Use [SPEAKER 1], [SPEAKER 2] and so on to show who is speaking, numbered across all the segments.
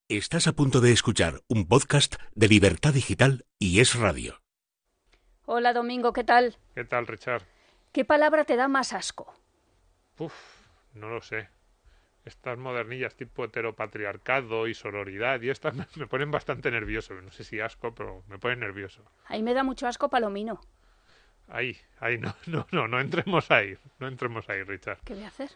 [SPEAKER 1] Estás a punto de escuchar un podcast de Libertad Digital y Es Radio.
[SPEAKER 2] Hola Domingo, ¿qué tal?
[SPEAKER 3] ¿Qué tal, Richard?
[SPEAKER 2] ¿Qué palabra te da más asco?
[SPEAKER 3] No lo sé. Estas modernillas tipo heteropatriarcado y sororidad y estas me ponen bastante nervioso. No sé si asco, pero me ponen nervioso.
[SPEAKER 2] Ahí me da mucho asco Palomino.
[SPEAKER 3] Ahí, no entremos ahí. No entremos ahí, Richard.
[SPEAKER 2] ¿Qué voy a hacer?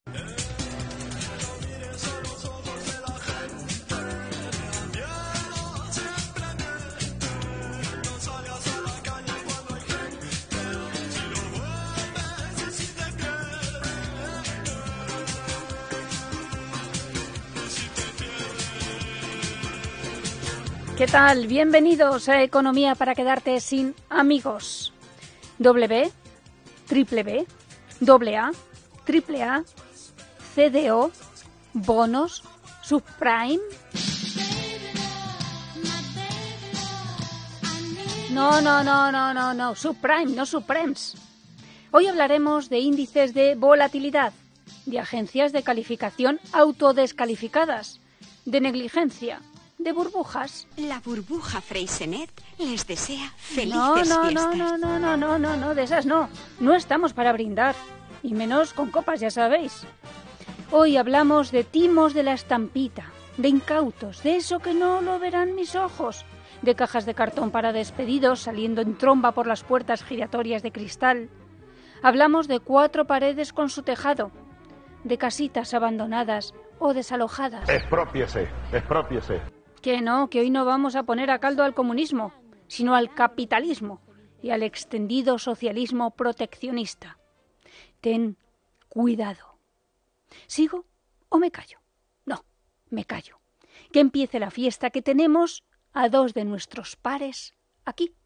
[SPEAKER 2] ¿Qué tal? Bienvenidos a Economía para quedarte sin amigos. W, triple B, doble A, triple A, CDO, bonos, subprime. No, subprime, no subprimes. Hoy hablaremos de índices de volatilidad, de agencias de calificación autodescalificadas, de negligencia, de burbujas.
[SPEAKER 4] La burbuja Freysenet les desea felices
[SPEAKER 2] fiestas. No, de esas no. No estamos para brindar. Y menos con copas, ya sabéis. Hoy hablamos de timos de la estampita, de incautos, de eso que no lo verán mis ojos, de cajas de cartón para despedidos saliendo en tromba por las puertas giratorias de cristal. Hablamos de 4 paredes con su tejado, de casitas abandonadas o desalojadas.
[SPEAKER 5] Exprópiese.
[SPEAKER 2] Que no, que hoy no vamos a poner a caldo al comunismo, sino al capitalismo y al extendido socialismo proteccionista. Ten cuidado. ¿Sigo o me callo? No, me callo. Que empiece la fiesta, que tenemos a 2 de nuestros pares aquí.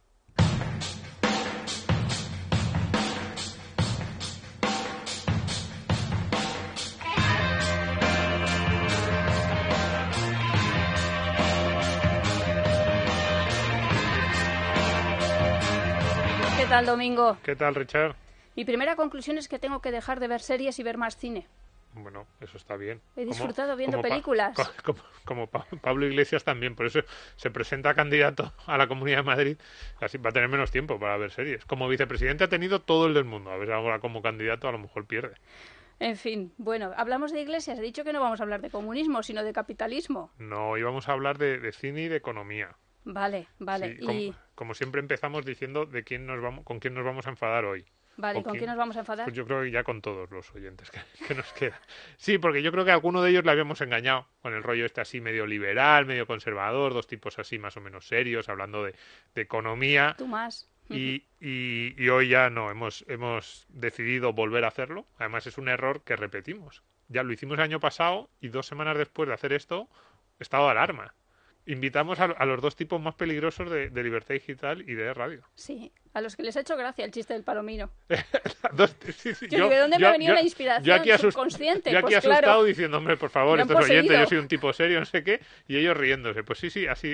[SPEAKER 2] ¿Qué tal, Domingo?
[SPEAKER 3] ¿Qué tal, Richard?
[SPEAKER 2] Mi primera conclusión es que tengo que dejar de ver series y ver más cine.
[SPEAKER 3] Bueno, eso está bien.
[SPEAKER 2] He disfrutado viendo películas.
[SPEAKER 3] Como Pablo Iglesias también, por eso se presenta candidato a la Comunidad de Madrid, así va a tener menos tiempo para ver series. Como vicepresidente ha tenido todo el del mundo, a ver ahora como candidato a lo mejor pierde.
[SPEAKER 2] En fin, bueno, hablamos de Iglesias, he dicho que no vamos a hablar de comunismo, sino de capitalismo.
[SPEAKER 3] No, íbamos a hablar de cine y de economía.
[SPEAKER 2] Vale.
[SPEAKER 3] Sí, como siempre empezamos diciendo con quién nos vamos a enfadar hoy.
[SPEAKER 2] Vale, ¿con quién nos vamos a enfadar?
[SPEAKER 3] Pues yo creo que ya con todos los oyentes que nos quedan. Sí, porque yo creo que a alguno de ellos le habíamos engañado con el rollo este así medio liberal, medio conservador, 2 tipos así más o menos serios, hablando de economía.
[SPEAKER 2] Tú más.
[SPEAKER 3] Y hoy ya no, hemos decidido volver a hacerlo. Además es un error que repetimos. Ya lo hicimos el año pasado y 2 semanas después de hacer esto, estado de alarma. Invitamos a los 2 tipos más peligrosos de Libertad Digital y de Radio.
[SPEAKER 2] Sí, a los que les ha hecho gracia el chiste del Palomino.
[SPEAKER 3] Sí.
[SPEAKER 2] Yo digo, ¿de dónde me ha venido la inspiración subconsciente?
[SPEAKER 3] Yo aquí
[SPEAKER 2] pues
[SPEAKER 3] asustado diciendo, hombre, por favor, estos oyentes,
[SPEAKER 2] poseído.
[SPEAKER 3] yo soy un tipo serio, no sé qué, y ellos riéndose. Pues sí, así,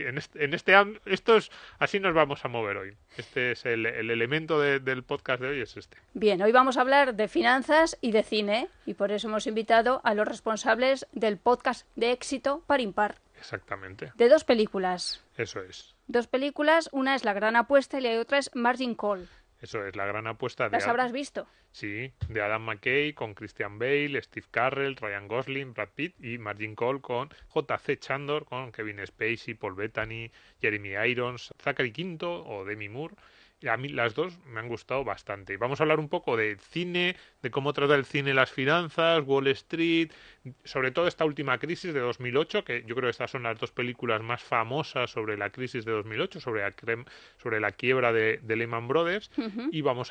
[SPEAKER 3] así nos vamos a mover hoy. Este es el elemento del podcast de hoy, es este.
[SPEAKER 2] Bien, hoy vamos a hablar de finanzas y de cine, y por eso hemos invitado a los responsables del podcast de éxito Par Impar.
[SPEAKER 3] Exactamente.
[SPEAKER 2] De 2 películas.
[SPEAKER 3] Eso es.
[SPEAKER 2] 2 películas, una es La Gran Apuesta y la otra es Margin Call.
[SPEAKER 3] Eso es, la gran apuesta
[SPEAKER 2] ¿Las habrás visto?
[SPEAKER 3] Sí, de Adam McKay con Christian Bale, Steve Carell, Ryan Gosling, Brad Pitt y Margin Call con J.C. Chandor, con Kevin Spacey, Paul Bettany, Jeremy Irons, Zachary Quinto o Demi Moore. Y a mí las 2 me han gustado bastante. Y vamos a hablar un poco de cine, de cómo trata el cine las finanzas, Wall Street, sobre todo esta última crisis de 2008, que yo creo que estas son las 2 películas más famosas sobre la crisis de 2008, sobre la quiebra de Lehman Brothers.
[SPEAKER 2] Uh-huh.
[SPEAKER 3] Y vamos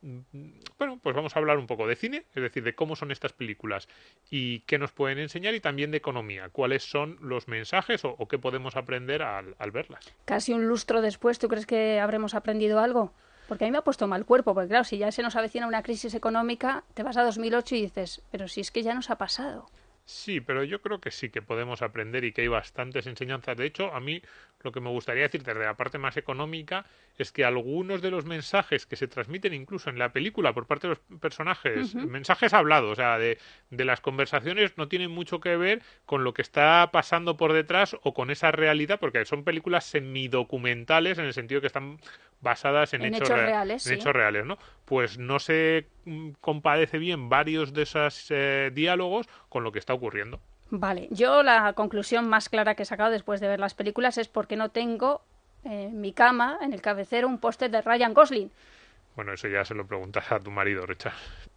[SPEAKER 3] a hablar un poco de cine, es decir, de cómo son estas películas y qué nos pueden enseñar, y también de economía, cuáles son los mensajes o qué podemos aprender al verlas.
[SPEAKER 2] Casi un lustro después, ¿tú crees que habremos aprendido algo? Porque a mí me ha puesto mal cuerpo, porque claro, si ya se nos avecina una crisis económica, te vas a 2008 y dices, pero si es que ya nos ha pasado.
[SPEAKER 3] Sí, pero yo creo que sí que podemos aprender y que hay bastantes enseñanzas. De hecho, a mí lo que me gustaría decir desde la parte más económica es que algunos de los mensajes que se transmiten incluso en la película por parte de los personajes, mensajes hablados, o sea, de las conversaciones, no tienen mucho que ver con lo que está pasando por detrás o con esa realidad, porque son películas semidocumentales en el sentido que están basadas en hechos
[SPEAKER 2] reales,
[SPEAKER 3] en hechos reales, ¿no? Pues no se compadece bien varios de esos diálogos con lo que está ocurriendo.
[SPEAKER 2] Vale, yo la conclusión más clara que he sacado después de ver las películas es porque no tengo en mi cama, en el cabecero, un póster de Ryan Gosling.
[SPEAKER 3] Bueno, eso ya se lo preguntas a tu marido, Richard.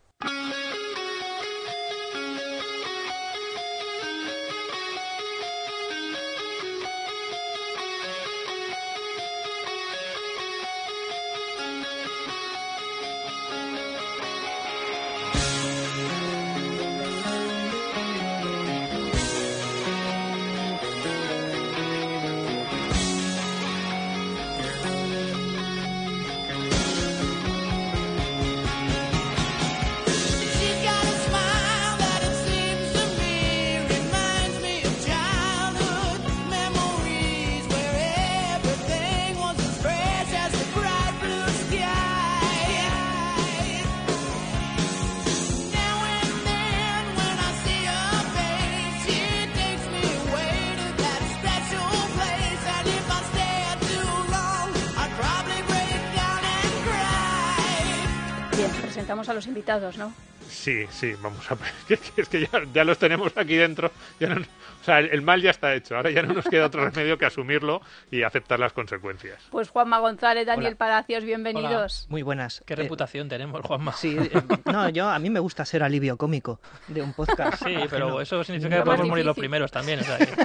[SPEAKER 2] Presentamos a los invitados, ¿no?
[SPEAKER 3] Sí, vamos a ver. Es que ya los tenemos aquí dentro. O sea, el mal ya está hecho. Ahora ya no nos queda otro remedio que asumirlo y aceptar las consecuencias.
[SPEAKER 2] Pues Juanma González, Daniel
[SPEAKER 5] Hola.
[SPEAKER 2] Palacios, bienvenidos.
[SPEAKER 5] Hola. Muy buenas. ¿Qué reputación tenemos, Juanma?
[SPEAKER 6] Sí, no, a mí me gusta ser alivio cómico de un podcast.
[SPEAKER 5] Sí, pero
[SPEAKER 6] no.
[SPEAKER 5] eso significa que podemos morir los primeros también. O sea que...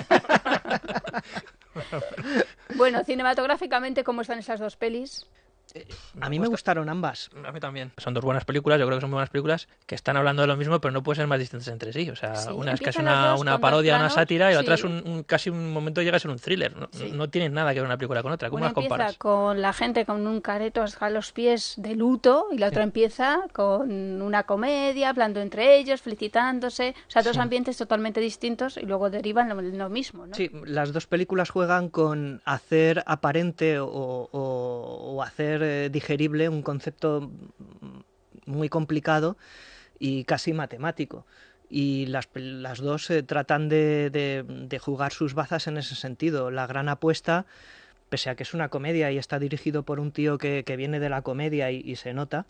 [SPEAKER 2] Bueno, cinematográficamente, ¿cómo están esas dos pelis?
[SPEAKER 6] A mí me gustaron ambas.
[SPEAKER 5] A mí también. Son dos buenas películas, yo creo que son muy buenas películas que están hablando de lo mismo, pero no pueden ser más distintas entre sí. O sea,
[SPEAKER 2] Sí,
[SPEAKER 5] una es casi
[SPEAKER 2] empiezan las dos
[SPEAKER 5] una
[SPEAKER 2] con
[SPEAKER 5] parodia,
[SPEAKER 2] dos
[SPEAKER 5] una
[SPEAKER 2] planos,
[SPEAKER 5] sátira, y la
[SPEAKER 2] sí.
[SPEAKER 5] otra es casi un momento llega a ser un thriller. No,
[SPEAKER 2] Sí.
[SPEAKER 5] no tienen nada que ver una película con otra. ¿Cómo
[SPEAKER 2] Una
[SPEAKER 5] las comparas?
[SPEAKER 2] empieza con la gente con un careto hasta los pies de luto y la otra empieza con una comedia, hablando entre ellos, felicitándose. O sea, dos ambientes totalmente distintos y luego derivan lo mismo, ¿no?
[SPEAKER 6] Sí, las dos películas juegan con hacer aparente o hacer digerible un concepto muy complicado y casi matemático. Y las dos tratan de jugar sus bazas en ese sentido. La gran apuesta, pese a que es una comedia y está dirigido por un tío que viene de la comedia y se nota,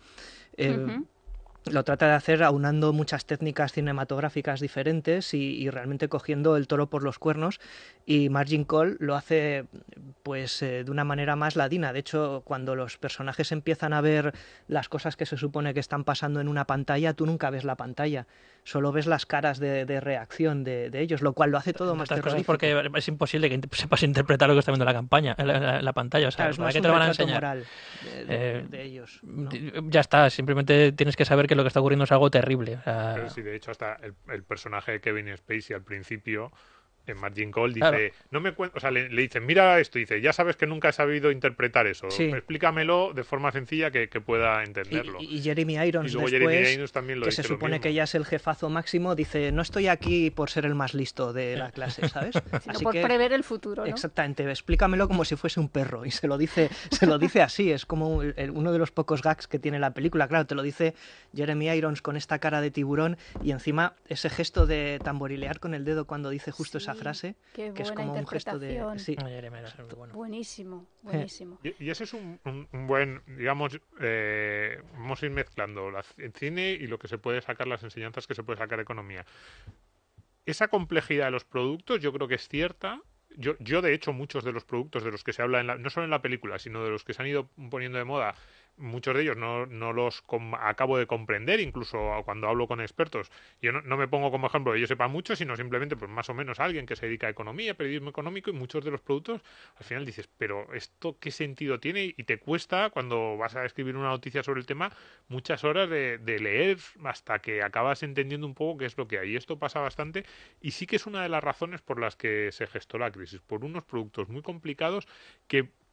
[SPEAKER 6] lo trata de hacer aunando muchas técnicas cinematográficas diferentes y realmente cogiendo el toro por los cuernos, y Margin Call lo hace pues de una manera más ladina. De hecho, cuando los personajes empiezan a ver las cosas que se supone que están pasando en una pantalla, tú nunca ves la pantalla, solo ves las caras de reacción de ellos, lo cual lo hace todo más terrorífico.
[SPEAKER 5] Porque es imposible que sepas interpretar lo que está viendo la campaña, la pantalla. O sea,
[SPEAKER 6] Claro, es
[SPEAKER 5] ¿para
[SPEAKER 6] más
[SPEAKER 5] qué
[SPEAKER 6] un
[SPEAKER 5] te lo van a
[SPEAKER 6] retrato
[SPEAKER 5] enseñar?
[SPEAKER 6] moral de ellos, ¿no?
[SPEAKER 5] Ya está, simplemente tienes que saber que lo que está ocurriendo es algo terrible. O sea,
[SPEAKER 3] Pero sí, de hecho, hasta el personaje de Kevin Spacey al principio, en Margin Call, dice,
[SPEAKER 5] Claro.
[SPEAKER 3] no me o sea, le dicen, mira esto, dice, ya sabes que nunca he sabido interpretar eso,
[SPEAKER 6] Sí.
[SPEAKER 3] explícamelo de forma sencilla que pueda entenderlo.
[SPEAKER 6] Y Jeremy Irons
[SPEAKER 3] Y luego
[SPEAKER 6] después,
[SPEAKER 3] Jeremy Irons también lo
[SPEAKER 6] que
[SPEAKER 3] dice
[SPEAKER 6] se
[SPEAKER 3] lo
[SPEAKER 6] supone
[SPEAKER 3] mismo.
[SPEAKER 6] que ya es el jefazo máximo, dice, no estoy aquí por ser el más listo de la clase, ¿sabes?
[SPEAKER 2] Sino por prever el futuro, ¿no?
[SPEAKER 6] Exactamente, explícamelo como si fuese un perro, y se lo dice así, es como uno de los pocos gags que tiene la película. Claro, te lo dice Jeremy Irons con esta cara de tiburón y encima ese gesto de tamborilear con el dedo cuando dice justo
[SPEAKER 2] Sí,
[SPEAKER 6] esa frase,
[SPEAKER 2] qué
[SPEAKER 6] que es
[SPEAKER 2] buena
[SPEAKER 6] como un gesto de...
[SPEAKER 2] interpretación.
[SPEAKER 6] Sí.
[SPEAKER 5] Jeremy Irons es muy bueno.
[SPEAKER 2] Buenísimo, buenísimo.
[SPEAKER 3] Y ese es un buen, digamos, vamos a ir mezclando el cine y lo que se puede sacar, las enseñanzas que se puede sacar de economía. Esa complejidad de los productos yo creo que es cierta. Yo de hecho, muchos de los productos de los que se habla, no solo en la película, sino de los que se han ido poniendo de moda, muchos de ellos no los acabo de comprender, incluso cuando hablo con expertos. Yo no me pongo como ejemplo que yo sepa mucho, sino simplemente pues más o menos alguien que se dedica a economía, periodismo económico, y muchos de los productos al final dices, pero ¿esto qué sentido tiene? Y te cuesta, cuando vas a escribir una noticia sobre el tema, muchas horas de leer hasta que acabas entendiendo un poco qué es lo que hay. Y esto pasa bastante, y sí que es una de las razones por las que se gestó la crisis, por unos productos muy complicados que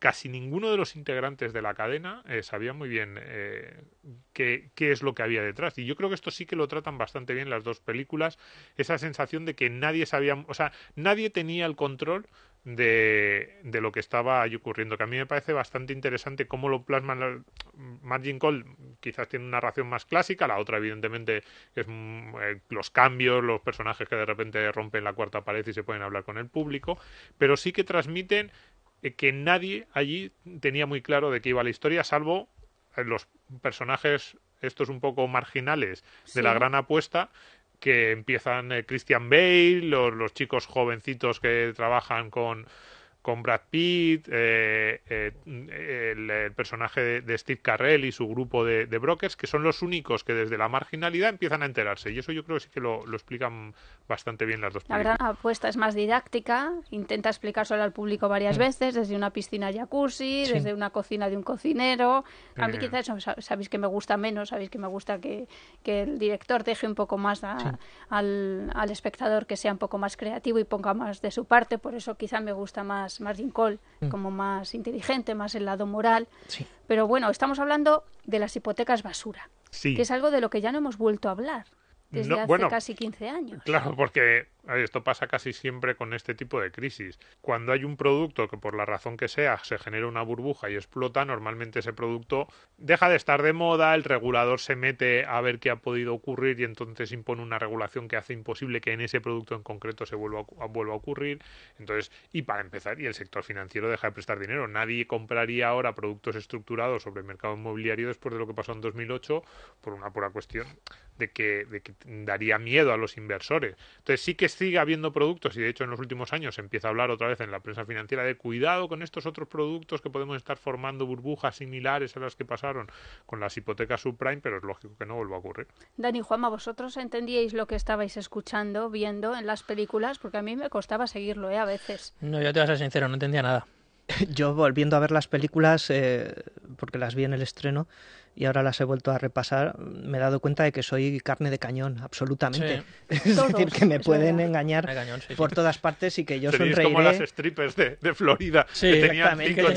[SPEAKER 3] casi ninguno de los integrantes de la cadena sabía muy bien qué es lo que había detrás. Y yo creo que esto sí que lo tratan bastante bien las dos películas, esa sensación de que nadie sabía, o sea, nadie tenía el control de lo que estaba ahí ocurriendo, que a mí me parece bastante interesante cómo lo plasman. Margin Call quizás tiene una narración más clásica, la otra evidentemente es los cambios, los personajes que de repente rompen la cuarta pared y se pueden hablar con el público, pero sí que transmiten que nadie allí tenía muy claro de qué iba la historia, salvo los personajes estos un poco marginales de la gran apuesta, que empiezan Christian Bale, los chicos jovencitos que trabajan con Brad Pitt, el personaje de Steve Carell y su grupo de brokers, que son los únicos que desde la marginalidad empiezan a enterarse. Y eso yo creo que sí que lo explican bastante bien las dos películas.
[SPEAKER 2] La gran apuesta es más didáctica, intenta explicárselo al público varias veces, desde una piscina jacuzzi, desde una cocina de un cocinero. A mí quizás eso sabéis que me gusta menos, sabéis que me gusta que el director deje un poco más al espectador, que sea un poco más creativo y ponga más de su parte, por eso quizá me gusta más Margin Call, como más inteligente, más el lado moral. Pero bueno, estamos hablando de las hipotecas basura, que es algo de lo que ya no hemos vuelto a hablar desde hace casi 15 años.
[SPEAKER 3] Claro, porque esto pasa casi siempre con este tipo de crisis. Cuando hay un producto que por la razón que sea se genera una burbuja y explota, normalmente ese producto deja de estar de moda, el regulador se mete a ver qué ha podido ocurrir y entonces impone una regulación que hace imposible que en ese producto en concreto se vuelva a ocurrir. Entonces, y para empezar, y el sector financiero deja de prestar dinero. Nadie compraría ahora productos estructurados sobre el mercado inmobiliario después de lo que pasó en 2008 por una pura cuestión de que daría miedo a los inversores. Entonces sí que sigue habiendo productos, y de hecho en los últimos años se empieza a hablar otra vez en la prensa financiera de cuidado con estos otros productos que podemos estar formando burbujas similares a las que pasaron con las hipotecas subprime, pero es lógico que no vuelva a ocurrir.
[SPEAKER 2] Dani, Juanma, ¿vosotros entendíais lo que estabais escuchando, viendo en las películas? Porque a mí me costaba seguirlo, a veces.
[SPEAKER 5] No, yo te voy a ser sincero, no entendía nada.
[SPEAKER 6] Yo volviendo a ver las películas, porque las vi en el estreno y ahora las he vuelto a repasar, me he dado cuenta de que soy carne de cañón, absolutamente. Sí. Es decir, que me pueden engañar por todas partes y que yo
[SPEAKER 3] seréis
[SPEAKER 6] sonreiré.
[SPEAKER 3] Como las strippers de Florida, que tenían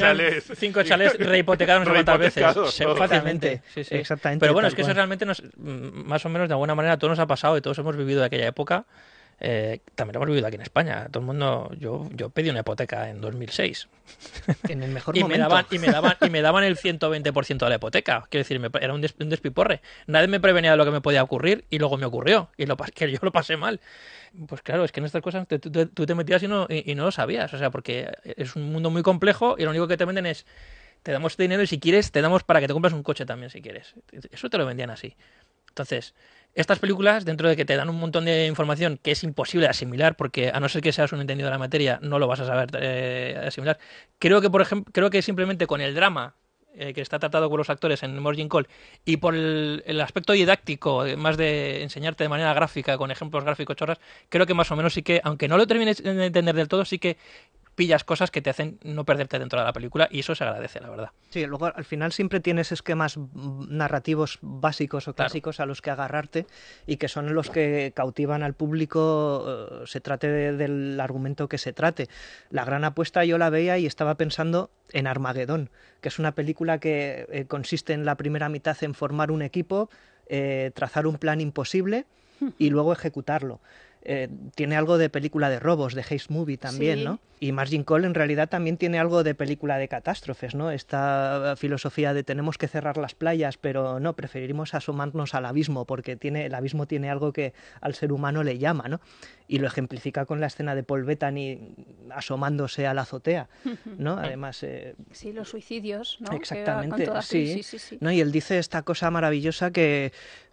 [SPEAKER 3] 5
[SPEAKER 5] chalés rehipotecados no sé cuántas veces.
[SPEAKER 6] Fácilmente.
[SPEAKER 5] Sí.
[SPEAKER 6] Exactamente.
[SPEAKER 5] Pero bueno, es que eso realmente más o menos de alguna manera a todos nos ha pasado y todos hemos vivido de aquella época. También lo hemos vivido aquí en España. Todo el mundo, yo pedí una hipoteca en 2006
[SPEAKER 6] en el mejor momento
[SPEAKER 5] y me daban el 120% de la hipoteca. Quiero decir, era un despiporre. Nadie me prevenía de lo que me podía ocurrir y luego me ocurrió y que yo lo pasé mal. Pues claro, es que en estas cosas tú te metías y no lo sabías, o sea, porque es un mundo muy complejo y lo único que te venden es te damos este dinero y si quieres te damos para que te compres un coche también si quieres. Eso te lo vendían así. Entonces, estas películas, dentro de que te dan un montón de información que es imposible de asimilar, porque a no ser que seas un entendido de la materia, no lo vas a saber asimilar. Creo que simplemente con el drama que está tratado con los actores en Margin Call y por el aspecto didáctico, más de enseñarte de manera gráfica, con ejemplos gráficos chorras, creo que más o menos sí que, aunque no lo termines de entender del todo, sí que pillas cosas que te hacen no perderte dentro de la película y eso se agradece, la verdad. Sí,
[SPEAKER 6] luego al final siempre tienes esquemas narrativos básicos o clásicos a los que agarrarte y que son los que cautivan al público, se trate del argumento que se trate. La gran apuesta yo la veía y estaba pensando en Armagedón, que es una película que consiste en la primera mitad en formar un equipo, trazar un plan imposible y luego ejecutarlo. Tiene algo de película de robos, de heist movie también, sí. ¿no? Y Margin Call en realidad también tiene algo de película de catástrofes, ¿no? Esta filosofía de tenemos que cerrar las playas, pero no, preferimos asomarnos al abismo porque el abismo tiene algo que al ser humano le llama, ¿no? Y lo ejemplifica con la escena de Paul Bettany asomándose a la azotea, ¿no? Además...
[SPEAKER 2] sí, los suicidios, ¿no?
[SPEAKER 6] Exactamente, sí. ¿No? Y él dice esta cosa maravillosa que...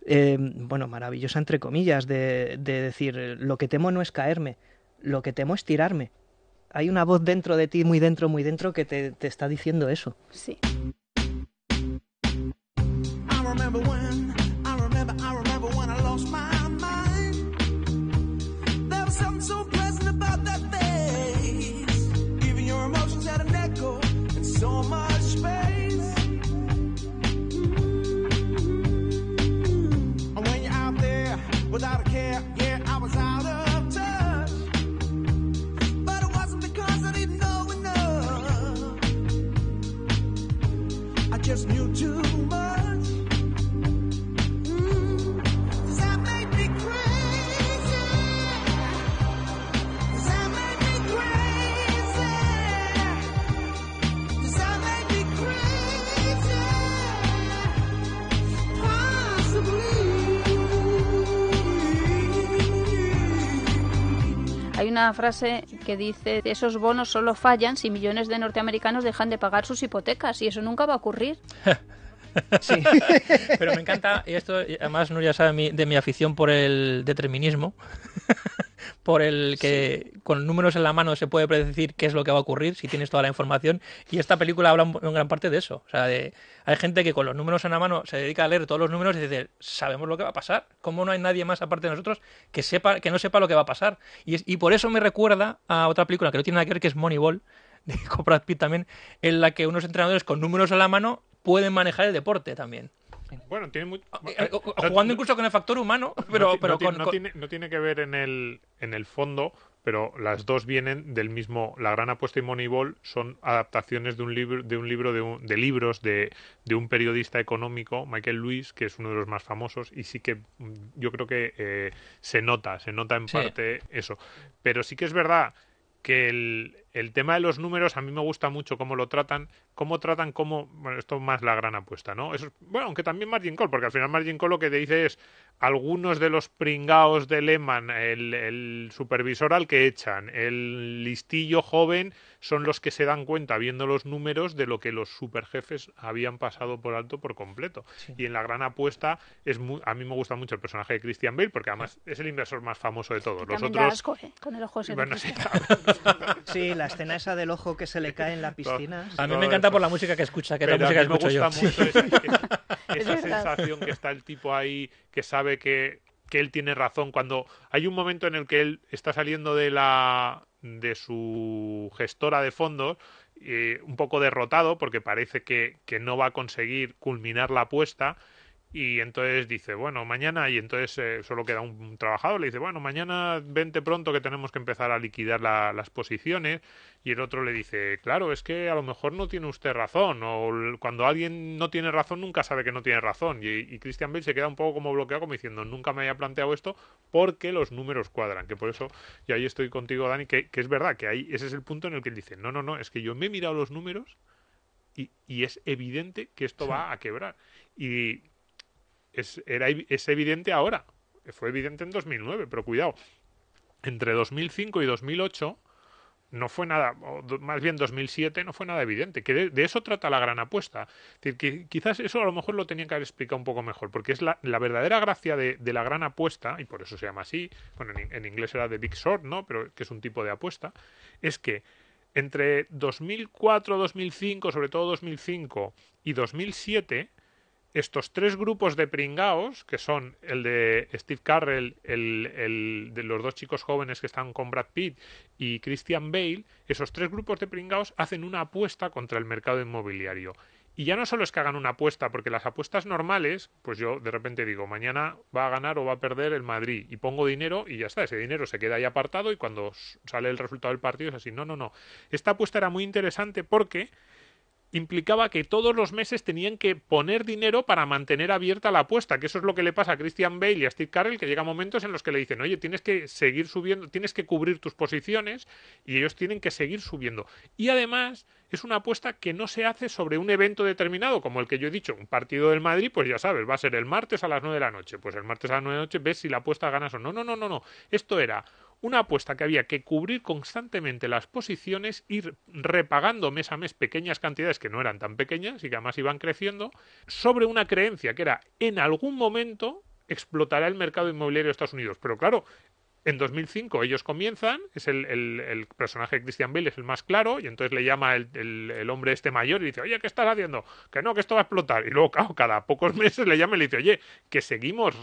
[SPEAKER 6] maravillosa entre comillas, de decir, lo que temo no es caerme, lo que temo es tirarme. Hay una voz dentro de ti, muy dentro, que te está diciendo eso.
[SPEAKER 2] Sí.
[SPEAKER 7] Without a care, yeah, I was out of touch. But it wasn't because I didn't know enough. just knew too much. Does that make me crazy? Does that make me crazy? Does that make me crazy? Possibly.
[SPEAKER 2] Hay una frase que dice: esos bonos solo fallan si millones de norteamericanos dejan de pagar sus hipotecas, y eso nunca va a ocurrir.
[SPEAKER 6] Sí.
[SPEAKER 5] Pero me encanta, y esto además Nuria sabe de mi afición por el determinismo, por el que con números en la mano se puede predecir qué es lo que va a ocurrir si tienes toda la información, y esta película habla en gran parte de eso. O sea, hay gente que con los números en la mano se dedica a leer todos los números y dice, sabemos lo que va a pasar. ¿Cómo no hay nadie más aparte de nosotros que no sepa lo que va a pasar? Y por eso me recuerda a otra película que no tiene nada que ver, que es Moneyball, con Brad Pitt también, en la que unos entrenadores con números en la mano pueden manejar el deporte también.
[SPEAKER 3] Bueno, tiene
[SPEAKER 5] jugando incluso con el factor humano, pero
[SPEAKER 3] no tiene que ver en el fondo, pero las dos vienen del mismo. La Gran Apuesta y Moneyball son adaptaciones de libros de un periodista económico, Michael Lewis, que es uno de los más famosos, y sí que yo creo que se nota en parte eso. Pero sí que es verdad que el tema de los números a mí me gusta mucho cómo lo tratan, bueno, esto más La Gran Apuesta, ¿no? Eso, bueno, aunque también Margin Call, porque al final Margin Call lo que te dice es algunos de los pringaos de Lehman, el supervisor al que echan, el listillo joven, son los que se dan cuenta viendo los números de lo que los superjefes habían pasado por alto por completo. Sí. Y en La Gran Apuesta a mí me gusta mucho el personaje de Christian Bale, porque además es el inversor más famoso de todos. Los otros,
[SPEAKER 2] asco, con el ojo
[SPEAKER 3] bueno, sí,
[SPEAKER 6] sí, la escena esa del ojo que se le cae en la piscina.
[SPEAKER 5] A mí me encanta por la música que escucha, que es la música que escucho yo.
[SPEAKER 3] Me gusta mucho esa sensación que está el tipo ahí, que sabe que él tiene razón. Cuando hay un momento en el que él está saliendo de su gestora de fondos, un poco derrotado porque parece que no va a conseguir culminar la apuesta, y entonces dice, bueno, mañana, y entonces solo queda un trabajador, le dice, bueno, mañana vente pronto que tenemos que empezar a liquidar las posiciones, y el otro le dice, claro, es que a lo mejor no tiene usted razón, o cuando alguien no tiene razón nunca sabe que no tiene razón, y Christian Bale se queda un poco como bloqueado, como diciendo, nunca me había planteado esto porque los números cuadran, que por eso, y ahí estoy contigo, Dani, que es verdad, que ahí ese es el punto en el que él dice, no, es que yo me he mirado los números y es evidente que esto va a quebrar, y es evidente ahora, fue evidente en 2009, pero cuidado, entre 2005 y 2008 no fue nada, o más bien 2007 no fue nada evidente, que de eso trata La Gran Apuesta. Es decir, que quizás eso a lo mejor lo tenía que haber explicado un poco mejor, porque es la verdadera gracia de La Gran Apuesta, y por eso se llama así, bueno, en inglés era The Big Short, ¿no? Pero que es un tipo de apuesta, es que entre 2004, 2005, sobre todo 2005 y 2007, estos tres grupos de pringaos, que son el de Steve Carell, el de los dos chicos jóvenes que están con Brad Pitt, y Christian Bale, esos tres grupos de pringaos hacen una apuesta contra el mercado inmobiliario. Y ya no solo es que hagan una apuesta, porque las apuestas normales, pues yo de repente digo, mañana va a ganar o va a perder el Madrid, y pongo dinero y ya está, ese dinero se queda ahí apartado y cuando sale el resultado del partido es así. No. Esta apuesta era muy interesante porque implicaba que todos los meses tenían que poner dinero para mantener abierta la apuesta, que eso es lo que le pasa a Christian Bale y a Steve Carell, que llega momentos en los que le dicen, oye, tienes que seguir subiendo, tienes que cubrir tus posiciones, y ellos tienen que seguir subiendo. Y además es una apuesta que no se hace sobre un evento determinado, como el que yo he dicho, un partido del Madrid, pues ya sabes, va a ser el martes a las 9 de la noche, pues el martes a las 9 de la noche ves si la apuesta ganas o no. No. Esto era una apuesta que había que cubrir constantemente las posiciones, ir repagando mes a mes pequeñas cantidades que no eran tan pequeñas y que además iban creciendo, sobre una creencia que era, en algún momento explotará el mercado inmobiliario de Estados Unidos. Pero claro, en 2005 ellos comienzan, es el personaje de Christian Bale es el más claro, y entonces le llama el hombre este mayor y dice, oye, ¿qué estás haciendo? Que no, que esto va a explotar. Y luego, claro, cada pocos meses le llama y le dice, oye, que seguimos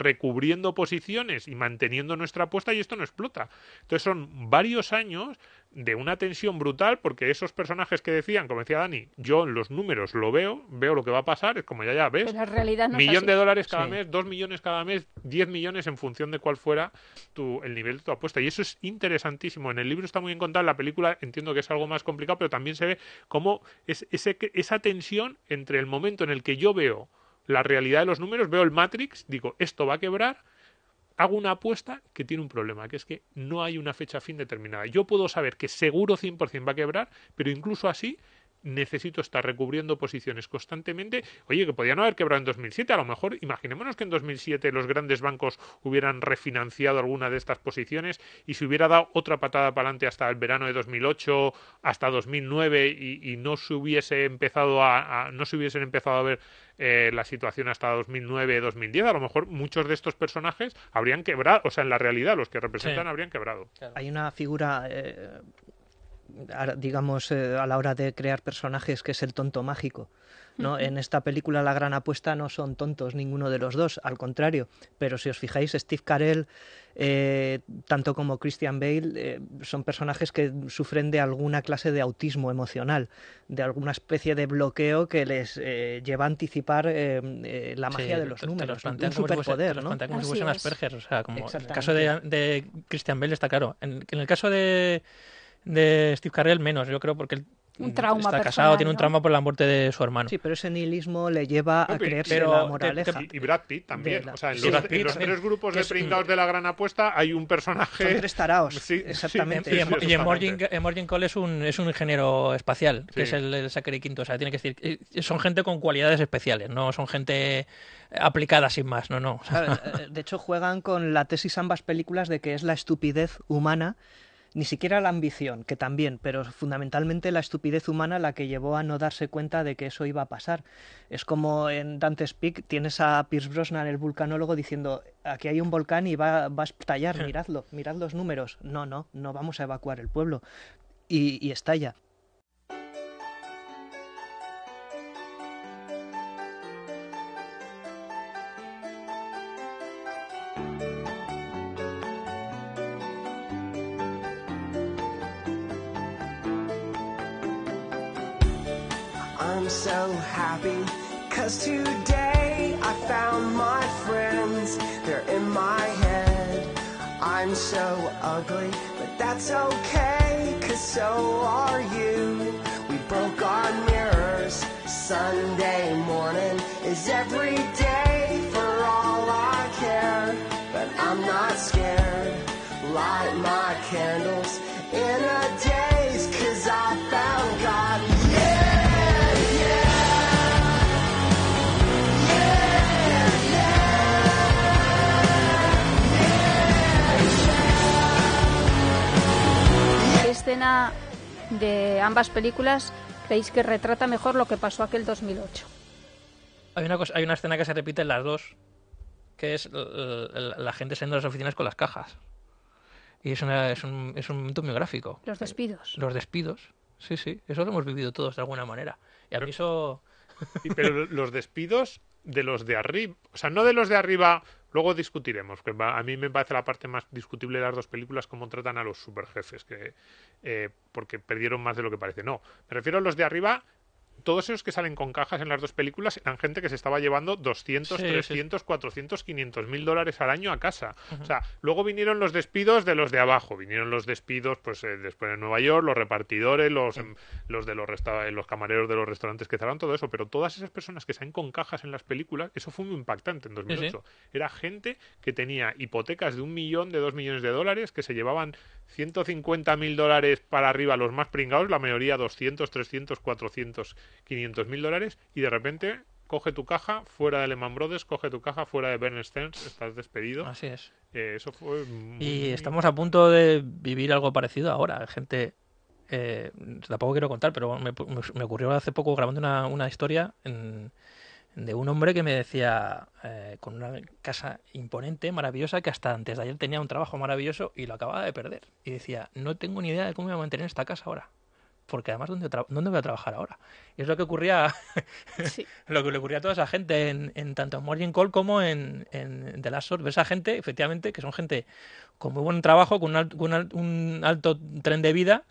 [SPEAKER 3] recubriendo posiciones y manteniendo nuestra apuesta y esto no explota. Entonces son varios años de una tensión brutal, porque esos personajes que decían, como decía Dani, yo en los números lo veo lo que va a pasar, es como ya ves,
[SPEAKER 2] Pero la realidad no es
[SPEAKER 3] $1
[SPEAKER 2] así.
[SPEAKER 3] millón cada
[SPEAKER 5] Sí.
[SPEAKER 3] mes, 2 millones cada mes, 10 millones en función de cuál fuera el nivel de tu apuesta. Y eso es interesantísimo. En el libro está muy bien contado, en la película entiendo que es algo más complicado, pero también se ve cómo esa tensión entre el momento en el que yo veo la realidad de los números, veo el Matrix, digo, esto va a quebrar, hago una apuesta que tiene un problema, que es que no hay una fecha fin determinada. Yo puedo saber que seguro 100% va a quebrar, pero incluso así necesito estar recubriendo posiciones constantemente. Oye, que podían haber quebrado en 2007. A lo mejor, imaginémonos que en 2007 los grandes bancos hubieran refinanciado alguna de estas posiciones y se hubiera dado otra patada para adelante hasta el verano de 2008, hasta 2009 y no se hubiese empezado no se hubiesen empezado a ver la situación hasta 2009-2010. A lo mejor muchos de estos personajes habrían quebrado, o sea, en la realidad los que representan
[SPEAKER 5] Sí.
[SPEAKER 3] habrían quebrado.
[SPEAKER 6] Hay una figura, digamos, a la hora de crear personajes, que es el tonto mágico, ¿no? En esta película La Gran Apuesta no son tontos ninguno de los dos, al contrario. Pero si os fijáis, Steve Carell, tanto como Christian Bale, son personajes que sufren de alguna clase de autismo emocional, de alguna especie de bloqueo que les lleva a anticipar la magia de los números, un superpoder, ¿no?
[SPEAKER 5] Como si
[SPEAKER 2] Así
[SPEAKER 5] fuesen
[SPEAKER 2] es.
[SPEAKER 5] Asperger, o sea, como en el
[SPEAKER 6] Exactamente.
[SPEAKER 5] caso de Christian Bale está claro. En el caso de Steve Carell menos, yo creo, porque él
[SPEAKER 2] Un trauma
[SPEAKER 5] está casado,
[SPEAKER 2] personal,
[SPEAKER 5] tiene un
[SPEAKER 2] ¿no?
[SPEAKER 5] trauma por la muerte de su hermano.
[SPEAKER 6] Sí, pero ese nihilismo le lleva a
[SPEAKER 3] No,
[SPEAKER 6] creerse
[SPEAKER 5] pero
[SPEAKER 6] la moraleja.
[SPEAKER 3] Y Brad Pitt también.
[SPEAKER 6] De la-
[SPEAKER 3] O sea, en
[SPEAKER 6] Sí,
[SPEAKER 3] los,
[SPEAKER 5] Brad Pitt
[SPEAKER 3] en los
[SPEAKER 5] también.
[SPEAKER 3] 3 grupos
[SPEAKER 5] Que
[SPEAKER 3] de
[SPEAKER 5] es-
[SPEAKER 3] pringados de la gran apuesta hay un personaje...
[SPEAKER 6] Son 3 taraos,
[SPEAKER 3] Sí,
[SPEAKER 6] exactamente.
[SPEAKER 3] sí,
[SPEAKER 5] Y
[SPEAKER 3] sí,
[SPEAKER 5] en
[SPEAKER 3] exactamente.
[SPEAKER 5] Emerging Call es un ingeniero espacial, que
[SPEAKER 3] Sí.
[SPEAKER 5] es el Zachary Quinto. O sea, tiene que decir, son gente con cualidades especiales, no son gente aplicada sin más, no. O sea,
[SPEAKER 6] Claro, de hecho, juegan con la tesis ambas películas de que es la estupidez humana, ni siquiera la ambición, que también, pero fundamentalmente la estupidez humana la que llevó a no darse cuenta de que eso iba a pasar. Es como en Dante's Peak tienes a Pierce Brosnan, el vulcanólogo, diciendo, aquí hay un volcán y va a estallar, miradlo, mirad los números. No vamos a evacuar el pueblo. Y estalla.
[SPEAKER 7] I'm so happy, 'cause today I found my friends, they're in my head. I'm so ugly, but that's okay, 'cause so are you. We broke our mirrors, Sunday morning is every day for all I care. But I'm not scared, light my candles in a daze, 'cause I found God.
[SPEAKER 2] ¿Qué escena de ambas películas creéis que retrata mejor lo que pasó aquel 2008?
[SPEAKER 5] hay una escena que se repite en las dos, que es la gente saliendo de las oficinas con las cajas. Y es un momento muy gráfico.
[SPEAKER 2] Los despidos.
[SPEAKER 5] Los despidos, sí, eso lo hemos vivido todos de alguna manera. Y a mí eso...
[SPEAKER 3] Pero los despidos de los de arriba, o sea, no de los de arriba, luego discutiremos, que a mí me parece la parte más discutible de las dos películas, cómo tratan a los superjefes, porque perdieron más de lo que parece. No, me refiero a los de arriba. Todos esos que salen con cajas en las dos películas eran gente que se estaba llevando 200,
[SPEAKER 5] Sí,
[SPEAKER 3] 300, 400, 500 mil dólares al año a casa. O sea, luego vinieron los despidos de los de abajo. Vinieron los despidos, pues después en Nueva York, los repartidores, los de los camareros de los restaurantes que cerraron, todo eso. Pero todas esas personas que salen con cajas en las películas, eso fue muy impactante en 2008. Era gente que tenía hipotecas de 1 millón, de 2 millones de dólares, que se llevaban 150.000 dólares para arriba los más pringados, la mayoría 200, 300, 400, 500.000 dólares, y de repente coge tu caja fuera de Lehman Brothers, coge tu caja fuera de Bear Stearns, estás despedido.
[SPEAKER 5] Así es.
[SPEAKER 3] Eso fue muy...
[SPEAKER 5] Y estamos a punto de vivir algo parecido ahora. Gente, tampoco quiero contar, pero me ocurrió hace poco grabando una historia de un hombre que me decía, con una casa imponente, maravillosa, que hasta antes de ayer tenía un trabajo maravilloso y lo acababa de perder. Y decía, no tengo ni idea de cómo voy a mantener esta casa ahora. Porque además, ¿dónde voy a trabajar ahora? Y es lo que ocurría
[SPEAKER 2] Sí.
[SPEAKER 5] lo que le ocurría a toda esa gente en tanto en Margin Call como en The Last Shot. Esa gente, efectivamente, que son gente con muy buen trabajo, con un alto tren de vida,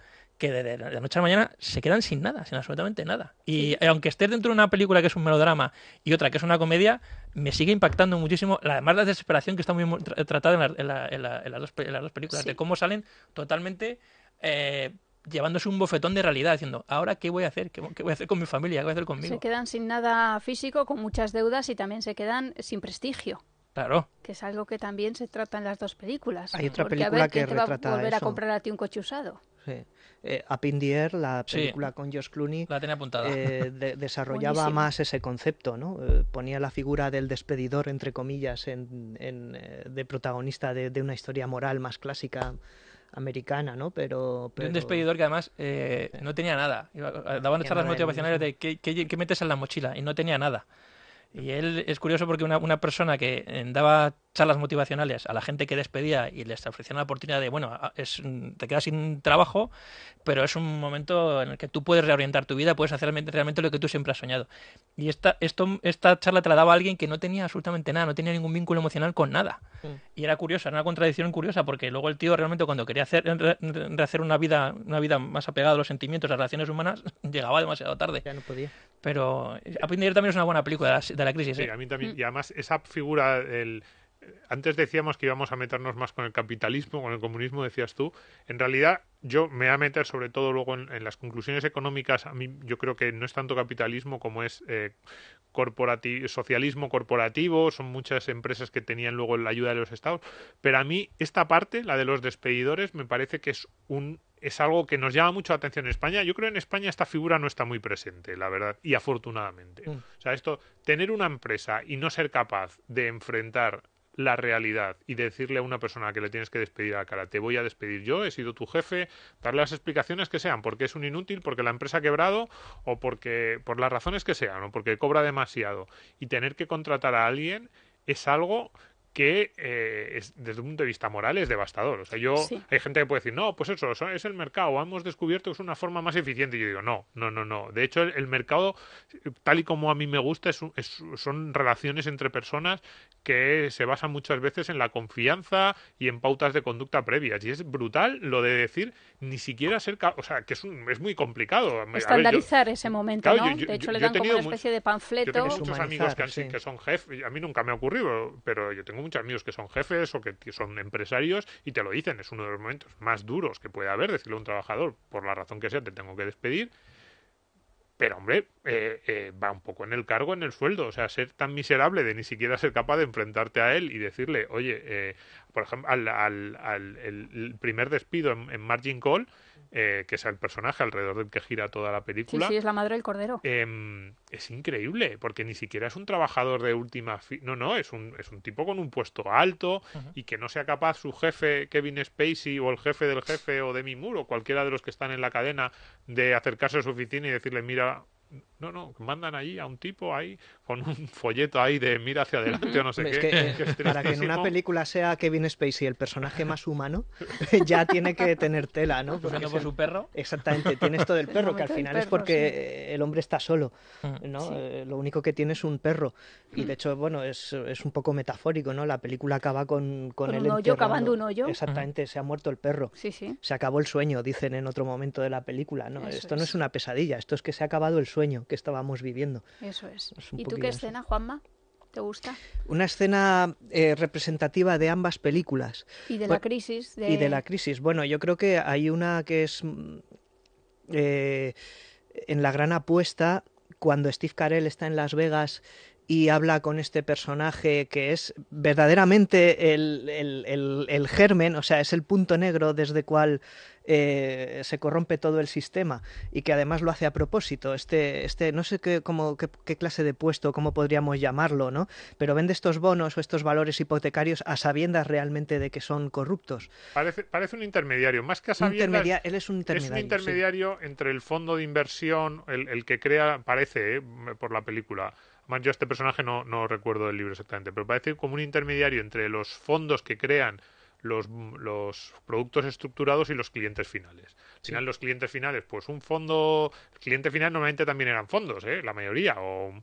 [SPEAKER 5] que de la noche a la mañana se quedan sin nada, sin absolutamente nada. Y aunque estés dentro de una película que es un melodrama y otra que es una comedia, me sigue impactando muchísimo, además la desesperación que está muy tratada en las dos películas, de cómo salen totalmente llevándose un bofetón de realidad, diciendo, ¿ahora qué voy a hacer? ¿Qué voy a hacer con mi familia? ¿Qué voy a hacer conmigo?
[SPEAKER 2] Se quedan sin nada físico, con muchas deudas y también se quedan sin prestigio.
[SPEAKER 5] Claro.
[SPEAKER 2] Que es algo que también se trata en las dos películas.
[SPEAKER 6] Hay otra
[SPEAKER 2] Porque,
[SPEAKER 6] película
[SPEAKER 2] a ver,
[SPEAKER 6] que
[SPEAKER 2] ¿quién te va a
[SPEAKER 6] retrata
[SPEAKER 2] volver a
[SPEAKER 6] eso?
[SPEAKER 2] comprar a ti un coche usado?
[SPEAKER 6] Sí. Up in the Air, la película
[SPEAKER 5] Sí.
[SPEAKER 6] con George Clooney,
[SPEAKER 5] La tenía apuntada.
[SPEAKER 6] desarrollaba
[SPEAKER 2] Buenísima.
[SPEAKER 6] más ese concepto, ¿no? Ponía la figura del despedidor, entre comillas, de protagonista de una historia moral más clásica americana, ¿no? Pero
[SPEAKER 5] De un despedidor que además no tenía nada. Daban
[SPEAKER 6] Tenía
[SPEAKER 5] charlas
[SPEAKER 6] nada
[SPEAKER 5] motivacionales
[SPEAKER 6] de
[SPEAKER 5] de qué metes en la mochila y no tenía nada. Y él es curioso porque una persona que daba charlas motivacionales a la gente que despedía y les ofrecía la oportunidad de, bueno, te quedas sin trabajo, pero es un momento en el que tú puedes reorientar tu vida, puedes hacer realmente lo que tú siempre has soñado. Y esta charla te la daba alguien que no tenía absolutamente nada, no tenía ningún vínculo emocional con nada. Y era curiosa, era una contradicción curiosa, porque luego el tío realmente cuando quería rehacer una vida más apegada a los sentimientos, a las relaciones humanas, llegaba demasiado tarde.
[SPEAKER 6] ya no podía.
[SPEAKER 5] Pero Aprendizer también es una buena película de la crisis.
[SPEAKER 3] Sí,
[SPEAKER 5] ¿eh?
[SPEAKER 3] a mí también. Y además esa figura, antes decíamos que íbamos a meternos más con el capitalismo, con el comunismo, decías tú. En realidad yo me voy a meter sobre todo luego en las conclusiones económicas. A mí yo creo que no es tanto capitalismo como es socialismo corporativo. Son muchas empresas que tenían luego la ayuda de los estados. Pero a mí esta parte, la de los despedidores, me parece que es algo que nos llama mucho la atención en España. Yo creo que en España esta figura no está muy presente, la verdad, y afortunadamente. O sea, tener una empresa y no ser capaz de enfrentar la realidad y decirle a una persona que le tienes que despedir a la cara, te voy a despedir yo, he sido tu jefe, darle las explicaciones que sean, porque es un inútil, porque la empresa ha quebrado o porque por las razones que sean, o porque cobra demasiado, y tener que contratar a alguien es algo que desde un punto de vista moral es devastador. O sea, hay gente que puede decir, no, pues eso es el mercado, hemos descubierto que es una forma más eficiente. Y yo digo, no. De hecho, el mercado, tal y como a mí me gusta, son relaciones entre personas que se basan muchas veces en la confianza y en pautas de conducta previas. Y es brutal lo de decir, ni siquiera o sea, que es muy complicado.
[SPEAKER 2] Estandarizar ese momento,
[SPEAKER 3] claro,
[SPEAKER 2] ¿no? De hecho, le dan como una especie de panfleto.
[SPEAKER 3] Yo tengo muchos amigos
[SPEAKER 6] sí.
[SPEAKER 3] que son jefes, a mí nunca me ha ocurrido, pero yo tengo muchos amigos que son jefes o que son empresarios y te lo dicen, es uno de los momentos más duros que puede haber, decirle a un trabajador, por la razón que sea, te tengo que despedir. Pero, hombre, va un poco en el cargo, en el sueldo. O sea, ser tan miserable de ni siquiera ser capaz de enfrentarte a él y decirle, oye, por ejemplo, el primer despido en Margin Call, que es el personaje alrededor del que gira toda la película.
[SPEAKER 2] Sí, es la madre del cordero.
[SPEAKER 3] Es increíble, porque ni siquiera es un trabajador de última no, es un tipo con un puesto alto y que no sea capaz su jefe, Kevin Spacey, o el jefe del jefe, o Demi Moore, o cualquiera de los que están en la cadena, de acercarse a su oficina y decirle, mira, no, mandan allí a un tipo ahí con un folleto ahí de mira hacia adelante o no sé
[SPEAKER 6] Es
[SPEAKER 3] qué.
[SPEAKER 6] que,
[SPEAKER 3] Que es
[SPEAKER 6] para que en una
[SPEAKER 3] tristísimo.
[SPEAKER 6] película sea Kevin Spacey el personaje más humano, ya tiene que tener tela, ¿no? Porque
[SPEAKER 5] Sufriendo
[SPEAKER 6] es
[SPEAKER 5] por
[SPEAKER 6] el-
[SPEAKER 5] su perro.
[SPEAKER 6] Exactamente, tiene esto del
[SPEAKER 2] El
[SPEAKER 6] perro, que al
[SPEAKER 2] momento del
[SPEAKER 6] final es
[SPEAKER 2] perro,
[SPEAKER 6] porque el hombre está solo, ¿no?
[SPEAKER 2] Sí.
[SPEAKER 6] Lo único que tiene es un perro. Y de hecho, bueno, es un poco metafórico, ¿no? La película acaba con
[SPEAKER 2] Con
[SPEAKER 6] él
[SPEAKER 2] un hoyo,
[SPEAKER 6] enterrando-
[SPEAKER 2] cavando un hoyo.
[SPEAKER 6] Exactamente, se ha muerto el perro.
[SPEAKER 2] Sí, sí.
[SPEAKER 6] Se acabó el sueño, dicen en otro momento de la película, ¿no?
[SPEAKER 2] Eso
[SPEAKER 6] Esto no
[SPEAKER 2] es.
[SPEAKER 6] es una pesadilla, esto es que se ha acabado el sueño que estábamos viviendo.
[SPEAKER 2] Eso es.
[SPEAKER 6] Es un
[SPEAKER 2] ¿Y tú
[SPEAKER 6] poquillo
[SPEAKER 2] qué
[SPEAKER 6] eso.
[SPEAKER 2] escena, Juanma? ¿Te gusta?
[SPEAKER 6] Una escena representativa de ambas películas.
[SPEAKER 2] Y de
[SPEAKER 6] Bueno,
[SPEAKER 2] la crisis.
[SPEAKER 6] Y de la crisis. Bueno, yo creo que hay una que es en La Gran Apuesta, cuando Steve Carell está en Las Vegas y habla con este personaje que es verdaderamente el germen, o sea, es el punto negro desde cual se corrompe todo el sistema, y que además lo hace a propósito. No sé qué clase de puesto, cómo podríamos llamarlo, ¿no? Pero vende estos bonos o estos valores hipotecarios a sabiendas realmente de que son corruptos.
[SPEAKER 3] Parece un intermediario, más que a sabiendas.
[SPEAKER 6] Él es un intermediario.
[SPEAKER 3] Es un intermediario entre el fondo de inversión, el que crea, parece, por la película. Además, yo a este personaje no recuerdo el libro exactamente, pero parece como un intermediario entre los fondos que crean los productos estructurados y los clientes finales. Al final, los clientes finales, pues un fondo... El cliente final normalmente también eran fondos, la mayoría, o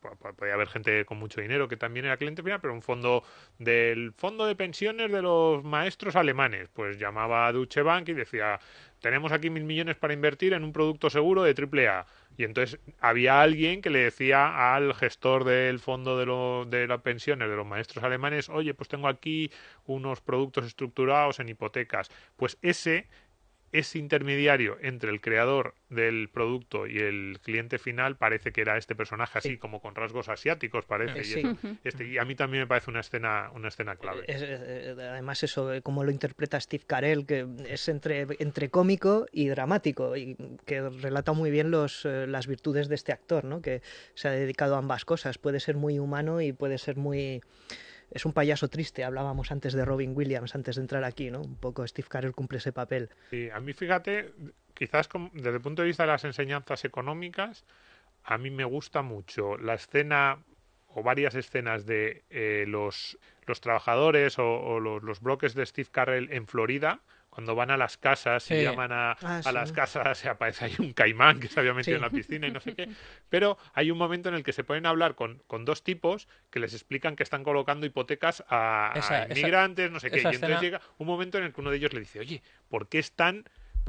[SPEAKER 3] podía haber gente con mucho dinero que también era cliente final, pero un fondo del fondo de pensiones de los maestros alemanes, pues llamaba a Deutsche Bank y decía, tenemos aquí 1.000 millones para invertir en un producto seguro de AAA. Y entonces había alguien que le decía al gestor del fondo de las pensiones de los maestros alemanes, oye, pues tengo aquí unos productos estructurados en hipotecas. Pues ese intermediario entre el creador del producto y el cliente final parece que era este personaje así, como con rasgos asiáticos, parece.
[SPEAKER 6] Sí.
[SPEAKER 3] Y a mí también me parece una escena clave.
[SPEAKER 6] Además eso, como lo interpreta Steve Carell, que es entre cómico y dramático, y que relata muy bien las virtudes de este actor, ¿no? Que se ha dedicado a ambas cosas. Puede ser muy humano y puede ser muy... Es un payaso triste, hablábamos antes de Robin Williams, antes de entrar aquí, ¿no? Un poco Steve Carell cumple ese papel.
[SPEAKER 3] Sí, a mí, fíjate, quizás desde el punto de vista de las enseñanzas económicas, a mí me gusta mucho la escena o varias escenas de los trabajadores o los brokers de Steve Carell en Florida, cuando van a las casas y llaman a las casas, se aparece ahí un caimán que se había metido en la piscina y no sé qué. Pero hay un momento en el que se ponen a hablar con dos tipos que les explican que están colocando hipotecas a inmigrantes, no sé qué. Y entonces llega un momento en el que uno de ellos le dice, oye, ¿por qué están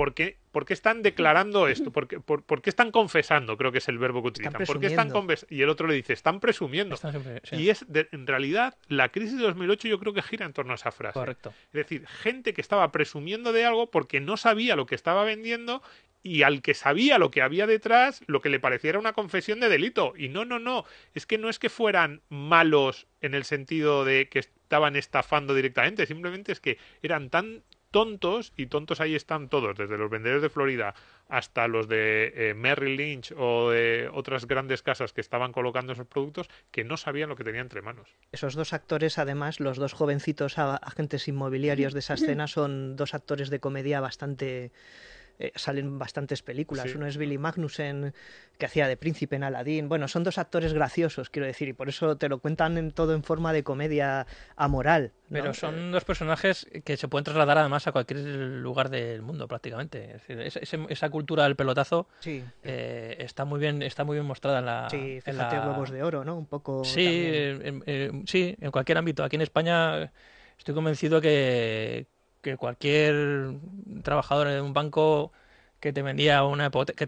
[SPEAKER 3] declarando esto? ¿Por qué están confesando? Creo que es el verbo que utilizan. ¿Por qué están y el otro le dice, están presumiendo. Y en realidad, la crisis de 2008 yo creo que gira en torno a esa frase.
[SPEAKER 5] Correcto.
[SPEAKER 3] Es decir, gente que estaba presumiendo de algo porque no sabía lo que estaba vendiendo y al que sabía lo que había detrás, lo que le pareciera una confesión de delito. Y no. Es que no es que fueran malos en el sentido de que estaban estafando directamente. Simplemente es que eran tan tontos, y tontos ahí están todos, desde los vendedores de Florida hasta los de Merrill Lynch o de otras grandes casas que estaban colocando esos productos, que no sabían lo que tenían entre manos.
[SPEAKER 6] Esos dos actores, además, los dos jovencitos agentes inmobiliarios de esa escena, son dos actores de comedia bastante... salen bastantes películas.
[SPEAKER 3] Sí.
[SPEAKER 6] Uno es Billy Magnussen, que hacía de príncipe en Aladdin. Bueno, son dos actores graciosos, quiero decir, y por eso te lo cuentan todo en forma de comedia amoral, ¿no?
[SPEAKER 5] Pero son dos personajes que se pueden trasladar además a cualquier lugar del mundo prácticamente. Es decir, esa cultura del pelotazo está muy bien mostrada en la...
[SPEAKER 6] Sí, fíjate, Huevos de Oro, ¿no? Un poco...
[SPEAKER 5] Sí, sí, en cualquier ámbito. Aquí en España estoy convencido que cualquier trabajador de un banco que te vendía una hipoteca,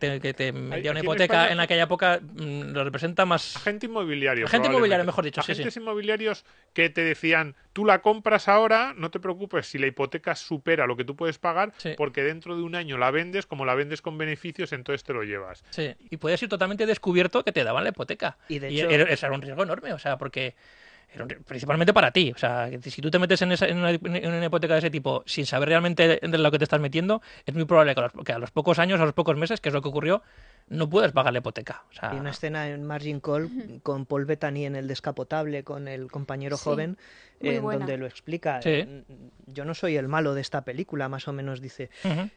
[SPEAKER 5] en aquella época lo representa más...
[SPEAKER 3] Agente inmobiliario.
[SPEAKER 5] Agente inmobiliario, mejor dicho.
[SPEAKER 3] Agentes inmobiliarios que te decían, tú la compras ahora, no te preocupes si la hipoteca supera lo que tú puedes pagar, porque dentro de un año la vendes, como la vendes con beneficios, entonces te lo llevas.
[SPEAKER 5] Sí, y podías ir totalmente descubierto que te daban la hipoteca.
[SPEAKER 6] Y de hecho...
[SPEAKER 5] Era un riesgo enorme, o sea, porque... Principalmente para ti, o sea, si tú te metes en una hipoteca de ese tipo sin saber realmente de lo que te estás metiendo, es muy probable que a los pocos años, a los pocos meses, que es lo que ocurrió, no puedes pagar la hipoteca. O sea...
[SPEAKER 6] Hay una escena en Margin Call con Paul Bettany en el descapotable con el compañero joven, donde lo explica. Yo no soy el malo de esta película, más o menos dice.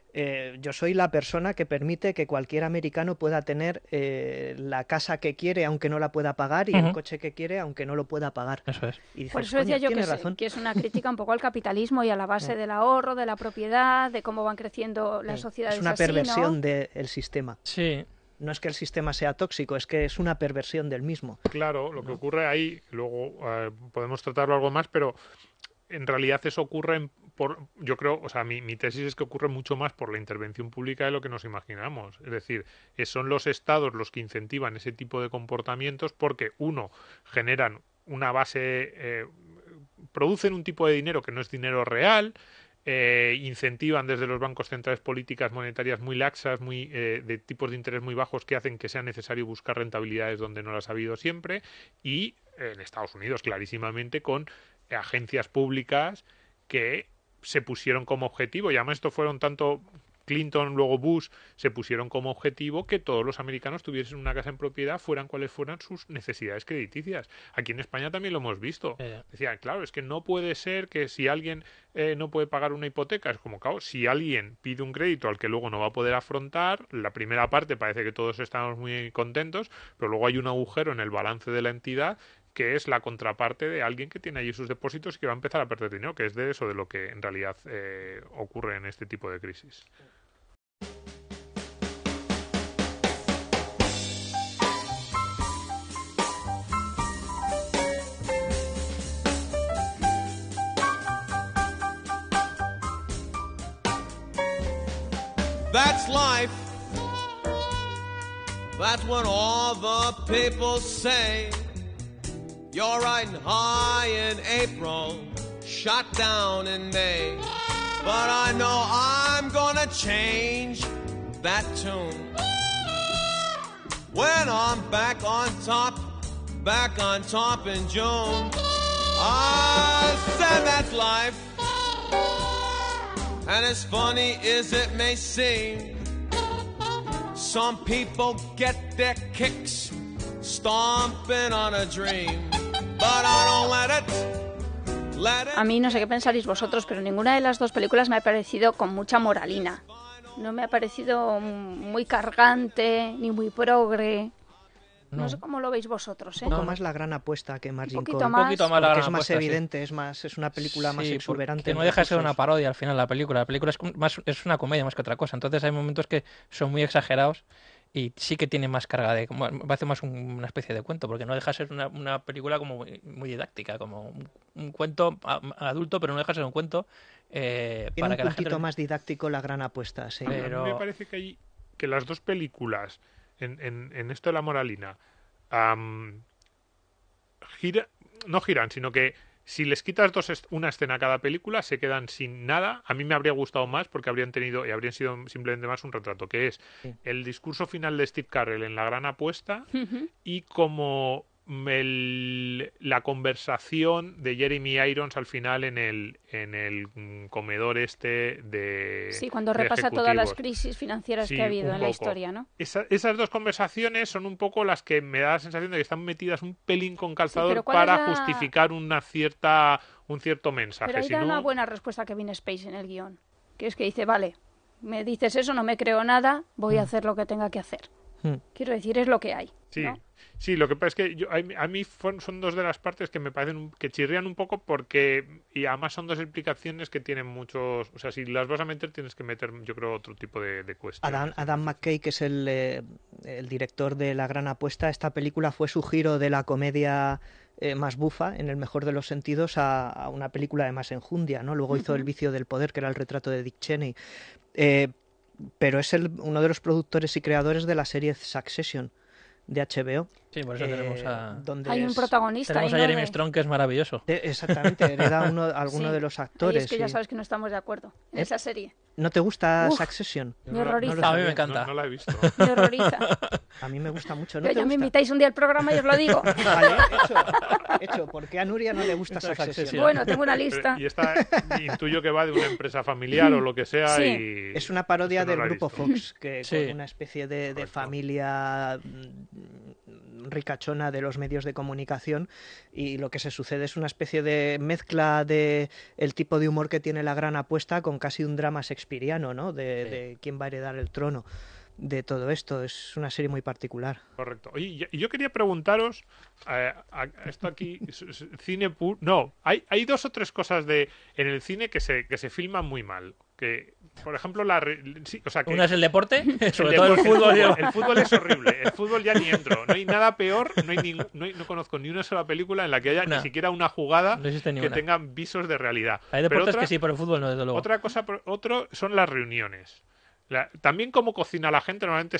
[SPEAKER 6] Yo soy la persona que permite que cualquier americano pueda tener la casa que quiere aunque no la pueda pagar y el coche que quiere aunque no lo pueda pagar.
[SPEAKER 5] Eso es.
[SPEAKER 6] Y dices,
[SPEAKER 2] por eso decía yo que es una crítica un poco al capitalismo y a la base del ahorro, de la propiedad, de cómo van creciendo las sociedades.
[SPEAKER 6] Es una
[SPEAKER 2] así,
[SPEAKER 6] perversión
[SPEAKER 2] ¿no?
[SPEAKER 6] del sistema.
[SPEAKER 5] Sí.
[SPEAKER 6] No es que el sistema sea tóxico, es que es una perversión del mismo.
[SPEAKER 3] Claro, lo que ocurre ahí, luego podemos tratarlo algo más, pero en realidad eso ocurre yo creo, o sea, mi tesis es que ocurre mucho más por la intervención pública de lo que nos imaginamos. Es decir, son los estados los que incentivan ese tipo de comportamientos porque, uno, generan una base, producen un tipo de dinero que no es dinero real, incentivan desde los bancos centrales políticas monetarias muy laxas, de tipos de interés muy bajos que hacen que sea necesario buscar rentabilidades donde no las ha habido siempre, y en Estados Unidos clarísimamente con agencias públicas que se pusieron como objetivo, y además esto fueron tanto Clinton, luego Bush, se pusieron como objetivo que todos los americanos tuviesen una casa en propiedad, fueran cuales fueran sus necesidades crediticias. Aquí en España también lo hemos visto. Decían, claro, es que no puede ser que si alguien no puede pagar una hipoteca, es como, claro, si alguien pide un crédito al que luego no va a poder afrontar, la primera parte parece que todos estamos muy contentos, pero luego hay un agujero en el balance de la entidad que es la contraparte de alguien que tiene allí sus depósitos y que va a empezar a perder dinero, que es de eso de lo que en realidad ocurre en este tipo de crisis.
[SPEAKER 8] That's life. That's what all the people say. You're riding high in April, shot down in May. But I know I'm gonna change that tune. When I'm back on top in June. I said that's life. And as funny as it may seem, some people get their kicks stomping on a dream. But I don't let it.
[SPEAKER 2] A mí no sé qué pensaréis vosotros, pero ninguna de las dos películas me ha parecido con mucha moralina. No me ha parecido muy cargante, ni muy progre. No sé cómo lo veis vosotros, ¿eh?
[SPEAKER 6] Un poco más La Gran Apuesta que Margin Call.
[SPEAKER 2] Un poquito más La
[SPEAKER 6] Porque
[SPEAKER 5] Gran
[SPEAKER 6] es más
[SPEAKER 5] Apuesta,
[SPEAKER 6] evidente, sí. es una película más exuberante.
[SPEAKER 5] Que no deja de ser una parodia al final la película. La película es una comedia más que otra cosa. Entonces hay momentos que son muy exagerados y sí que tiene más carga de... Parece más una especie de cuento, porque no deja de ser una película como muy didáctica, como un cuento adulto, pero no deja de ser un cuento
[SPEAKER 6] tiene
[SPEAKER 5] para
[SPEAKER 6] un
[SPEAKER 5] que la
[SPEAKER 6] puntito
[SPEAKER 5] gente...
[SPEAKER 6] más didáctico La Gran Apuesta, sí.
[SPEAKER 3] A mí me parece que las dos películas, en esto de la moralina, no giran, sino que si les quitas una escena a cada película, se quedan sin nada. A mí me habría gustado más porque habrían sido simplemente más un retrato, que es el discurso final de Steve Carell en La Gran Apuesta y como la conversación de Jeremy Irons al final en el comedor de...
[SPEAKER 2] Sí, cuando repasa todas las crisis financieras que ha habido en la historia, ¿no?
[SPEAKER 3] Esas dos conversaciones son un poco las que me da la sensación de que están metidas un pelín con calzador para justificar un cierto mensaje.
[SPEAKER 2] Pero hay una buena respuesta a Kevin Spacey en el guión, que es que dice, vale, me dices eso, no me creo nada, voy a hacer lo que tenga que hacer. Quiero decir, es lo que hay, ¿no?
[SPEAKER 3] Sí, lo que pasa es que a mí son dos de las partes que me parecen que chirrían un poco y además son dos explicaciones que tienen muchos... O sea, si las vas a meter tienes que meter, yo creo, otro tipo de cuestiones.
[SPEAKER 6] Adam McKay, que es el director de La Gran Apuesta, esta película fue su giro de la comedia más bufa, en el mejor de los sentidos, a una película de más enjundia, ¿no? Luego hizo El vicio del poder, que era el retrato de Dick Cheney. Pero es uno de los productores y creadores de la serie Succession de HBO.
[SPEAKER 5] Sí, por eso tenemos
[SPEAKER 2] hay un protagonista.
[SPEAKER 5] Tenemos a Jeremy Strong, que es maravilloso.
[SPEAKER 6] Exactamente, hereda alguno de los actores.
[SPEAKER 2] Y es que ya sabes que no estamos de acuerdo en esa serie.
[SPEAKER 6] ¿No te gusta Succession?
[SPEAKER 2] Me horroriza.
[SPEAKER 5] A mí me encanta.
[SPEAKER 3] No la he visto.
[SPEAKER 2] Me horroriza.
[SPEAKER 6] A mí me gusta mucho.
[SPEAKER 2] Pero ya me invitáis un día al programa y os lo digo.
[SPEAKER 6] Vale, hecho. ¿Por qué a Nuria no le gusta Succession?
[SPEAKER 2] Bueno, tengo una lista.
[SPEAKER 3] Y intuyo que va de una empresa familiar o lo que sea.
[SPEAKER 2] Sí.
[SPEAKER 3] Y
[SPEAKER 6] es una parodia del grupo Fox, que
[SPEAKER 5] Sí.
[SPEAKER 6] con una especie de familia ricachona de los medios de comunicación, y lo que se sucede es una especie de mezcla de el tipo de humor que tiene La Gran Apuesta con casi un drama shakespeariano, ¿no? De quién va a heredar el trono de todo esto. Es una serie muy particular.
[SPEAKER 3] Correcto. Oye, y yo quería preguntaros, esto aquí, cine puro... No, hay dos o tres cosas en el cine que se filman muy mal. Que, por ejemplo,
[SPEAKER 5] una es el deporte, sobre
[SPEAKER 3] el
[SPEAKER 5] todo el fútbol.
[SPEAKER 3] El fútbol es horrible. El fútbol ya ni entro. No hay nada peor. No conozco ni una sola película en la que haya ni siquiera una jugada que tenga visos de realidad.
[SPEAKER 5] Hay deportes que sí, pero el fútbol no, desde luego.
[SPEAKER 3] Otro son las reuniones. También como cocina la gente, normalmente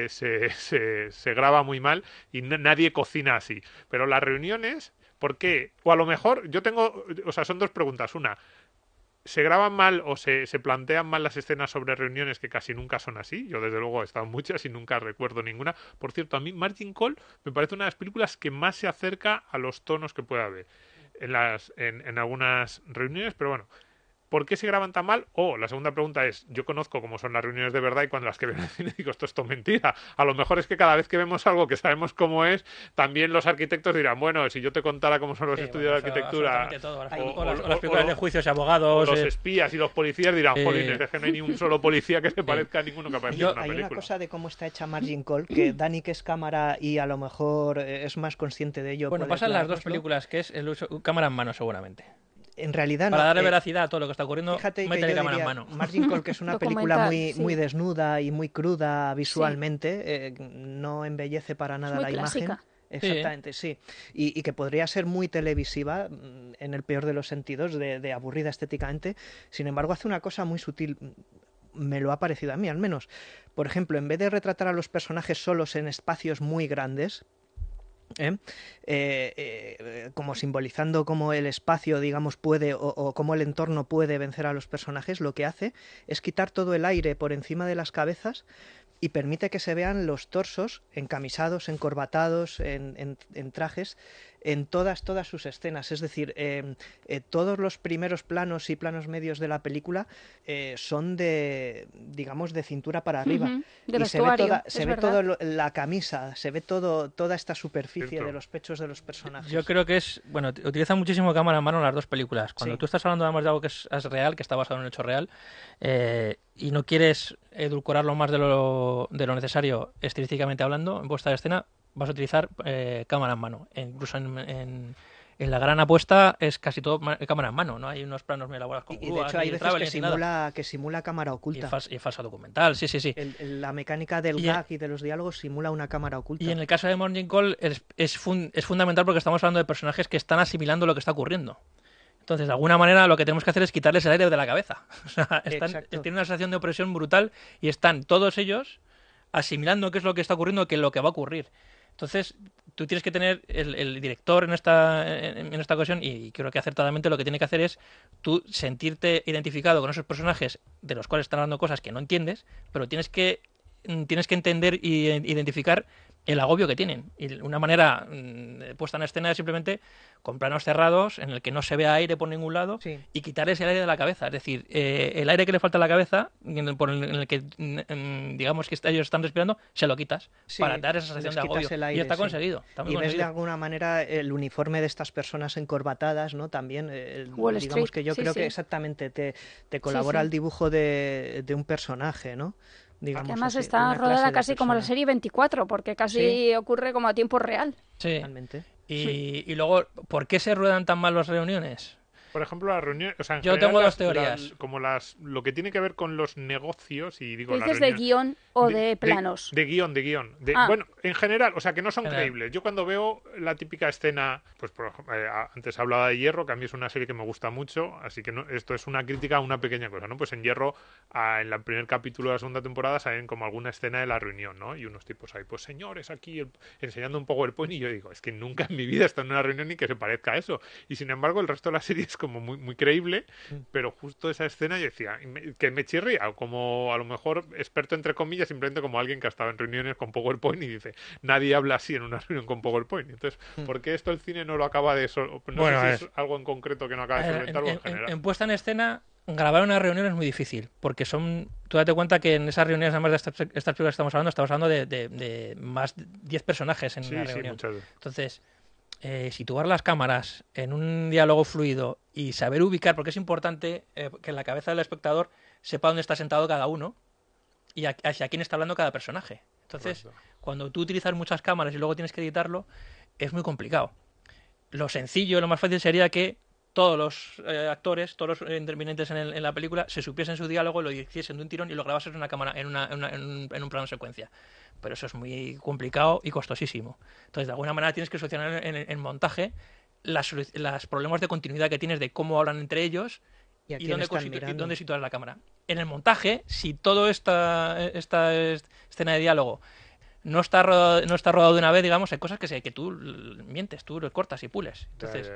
[SPEAKER 3] se graba muy mal y nadie cocina así. Pero las reuniones, ¿por qué? O a lo mejor son dos preguntas. Una, ¿se graban mal o se plantean mal las escenas sobre reuniones que casi nunca son así? Yo desde luego he estado en muchas y nunca recuerdo ninguna. Por cierto, a mí Margin Call me parece una de las películas que más se acerca a los tonos que puede haber en algunas reuniones, pero bueno. ¿Por qué se graban tan mal? La segunda pregunta es, yo conozco cómo son las reuniones de verdad y cuando las que veo en el cine digo, esto es mentira. A lo mejor es que cada vez que vemos algo que sabemos cómo es, también los arquitectos dirán, bueno, si yo te contara cómo son los estudios de arquitectura...
[SPEAKER 5] O las figuras de juicios y abogados...
[SPEAKER 3] O los espías y los policías dirán, jolines, es que no hay ni un solo policía que se parezca a ninguno que aparezca en una película.
[SPEAKER 6] Hay una cosa de cómo está hecha Margin Call, que Dani, que es cámara y a lo mejor es más consciente de ello...
[SPEAKER 5] Bueno, pasan las dos películas, que es el uso cámara en mano, seguramente.
[SPEAKER 6] En realidad
[SPEAKER 5] para darle veracidad a todo lo que está ocurriendo,
[SPEAKER 6] métele cámara en mano. Margin Call, que es una película muy desnuda y muy cruda visualmente, no embellece para nada la imagen. Exactamente, sí. Y que podría ser muy televisiva, en el peor de los sentidos, de aburrida estéticamente. Sin embargo, hace una cosa muy sutil. me lo ha parecido a mí, al menos. Por ejemplo, en vez de retratar a los personajes solos en espacios muy grandes, como simbolizando cómo el espacio, digamos, puede o cómo el entorno puede vencer a los personajes, lo que hace es quitar todo el aire por encima de las cabezas y permite que se vean los torsos encamisados, encorbatados, en trajes, en todas sus escenas. Es decir, todos los primeros planos y planos medios de la película son de, digamos, de cintura para arriba.
[SPEAKER 2] De
[SPEAKER 6] y
[SPEAKER 2] vestuario,
[SPEAKER 6] se ve toda la camisa, se ve toda esta superficie de los pechos de los personajes.
[SPEAKER 5] Yo creo que es, bueno, utiliza muchísimo cámara en mano en las dos películas. Cuando tú estás hablando además de algo que es real, que está basado en un hecho real, y no quieres edulcorarlo más de lo necesario estilísticamente hablando, en vuestra escena vas a utilizar cámara en mano. Incluso en la gran apuesta es casi todo cámara en mano, ¿no? Hay unos planos muy elaborados con
[SPEAKER 6] y de hecho hay veces que simula cámara oculta.
[SPEAKER 5] Y falsa documental, sí.
[SPEAKER 6] La mecánica del gag y de los diálogos simula una cámara oculta.
[SPEAKER 5] Y en el caso de Margin Call es fundamental porque estamos hablando de personajes que están asimilando lo que está ocurriendo. Entonces, de alguna manera, lo que tenemos que hacer es quitarles el aire de la cabeza. O sea, tienen una sensación de opresión brutal y están todos ellos asimilando qué es lo que está ocurriendo, qué es lo que va a ocurrir. Entonces, tú tienes que tener el director en esta ocasión, y creo que acertadamente lo que tiene que hacer es tú sentirte identificado con esos personajes de los cuales están hablando cosas que no entiendes, pero tienes que entender y identificar el agobio que tienen. Y una manera puesta en escena es simplemente con planos cerrados en el que no se vea aire por ningún lado y quitarles el aire de la cabeza. Es decir, el aire que le falta a la cabeza, en el que digamos que ellos están respirando, se lo quitas para dar esa sensación de agobio. Aire, y está conseguido. Está muy conseguido.
[SPEAKER 6] Ves de alguna manera el uniforme de estas personas encorbatadas, ¿no? También, digamos que yo creo que exactamente te colabora el dibujo de un personaje, ¿no? Digamos,
[SPEAKER 2] además está rodada casi como la serie 24, porque casi ocurre como a tiempo real.
[SPEAKER 5] Sí. Realmente. Y luego, ¿por qué se ruedan tan mal las reuniones?
[SPEAKER 3] Por ejemplo, las reuniones... O sea,
[SPEAKER 5] yo
[SPEAKER 3] general,
[SPEAKER 5] tengo dos teorías.
[SPEAKER 3] Lo que tiene que ver con los negocios y digo...
[SPEAKER 2] ¿Dices de guión o de planos?
[SPEAKER 3] De guión. Bueno, en general, o sea, que no son creíbles. Yo cuando veo la típica escena, pues por ejemplo, antes hablaba de Hierro, que a mí es una serie que me gusta mucho, así que esto es una crítica a una pequeña cosa, ¿no? Pues en Hierro, en el primer capítulo de la segunda temporada, salen como alguna escena de la reunión, ¿no? Y unos tipos ahí, pues señores, aquí enseñando un PowerPoint, y yo digo, es que nunca en mi vida he estado en una reunión ni que se parezca a eso. Y sin embargo, el resto de la serie es como muy, muy creíble, pero justo esa escena yo decía, que me chirría, como a lo mejor experto entre comillas, simplemente como alguien que ha estado en reuniones con PowerPoint y dice, nadie habla así en una reunión con PowerPoint. Entonces, ¿por qué esto el cine no lo acaba de no sé si es algo en concreto que no acaba de solventar o en general?
[SPEAKER 5] En puesta en escena, grabar una reunión es muy difícil, porque tú date cuenta que en esas reuniones, además de estas películas que estamos hablando de más de 10 personajes en una reunión.
[SPEAKER 3] Muchas veces.
[SPEAKER 5] Entonces, situar las cámaras en un diálogo fluido y saber ubicar, porque es importante que en la cabeza del espectador sepa dónde está sentado cada uno y hacia quién está hablando cada personaje. Entonces, cuando tú utilizas muchas cámaras y luego tienes que editarlo, es muy complicado. Lo sencillo, lo más fácil sería que todos los actores, todos los intervinientes en la película se supiesen su diálogo, lo hiciesen de un tirón y lo grabasen en una cámara, en un plano secuencia. Pero eso es muy complicado y costosísimo. Entonces, de alguna manera tienes que solucionar en montaje los problemas de continuidad que tienes de cómo hablan entre ellos y dónde situar la cámara. En el montaje, si toda esta escena de diálogo no está rodado de una vez, digamos, hay cosas que tú mientes, tú lo cortas y pules. Entonces,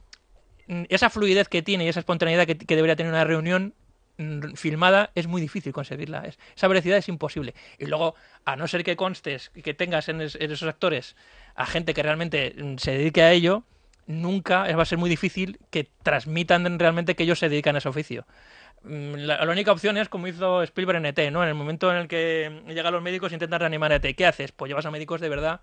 [SPEAKER 5] esa fluidez que tiene y esa espontaneidad que debería tener una reunión filmada es muy difícil conseguirla. Esa velocidad es imposible. Y luego, a no ser que constes, que tengas en esos actores a gente que realmente se dedique a ello, nunca va a ser muy difícil que transmitan realmente que ellos se dedican a ese oficio. La única opción es como hizo Spielberg en ET, ¿no? En el momento en el que llegan los médicos e intentan reanimar a ET, ¿qué haces? Pues llevas a médicos de verdad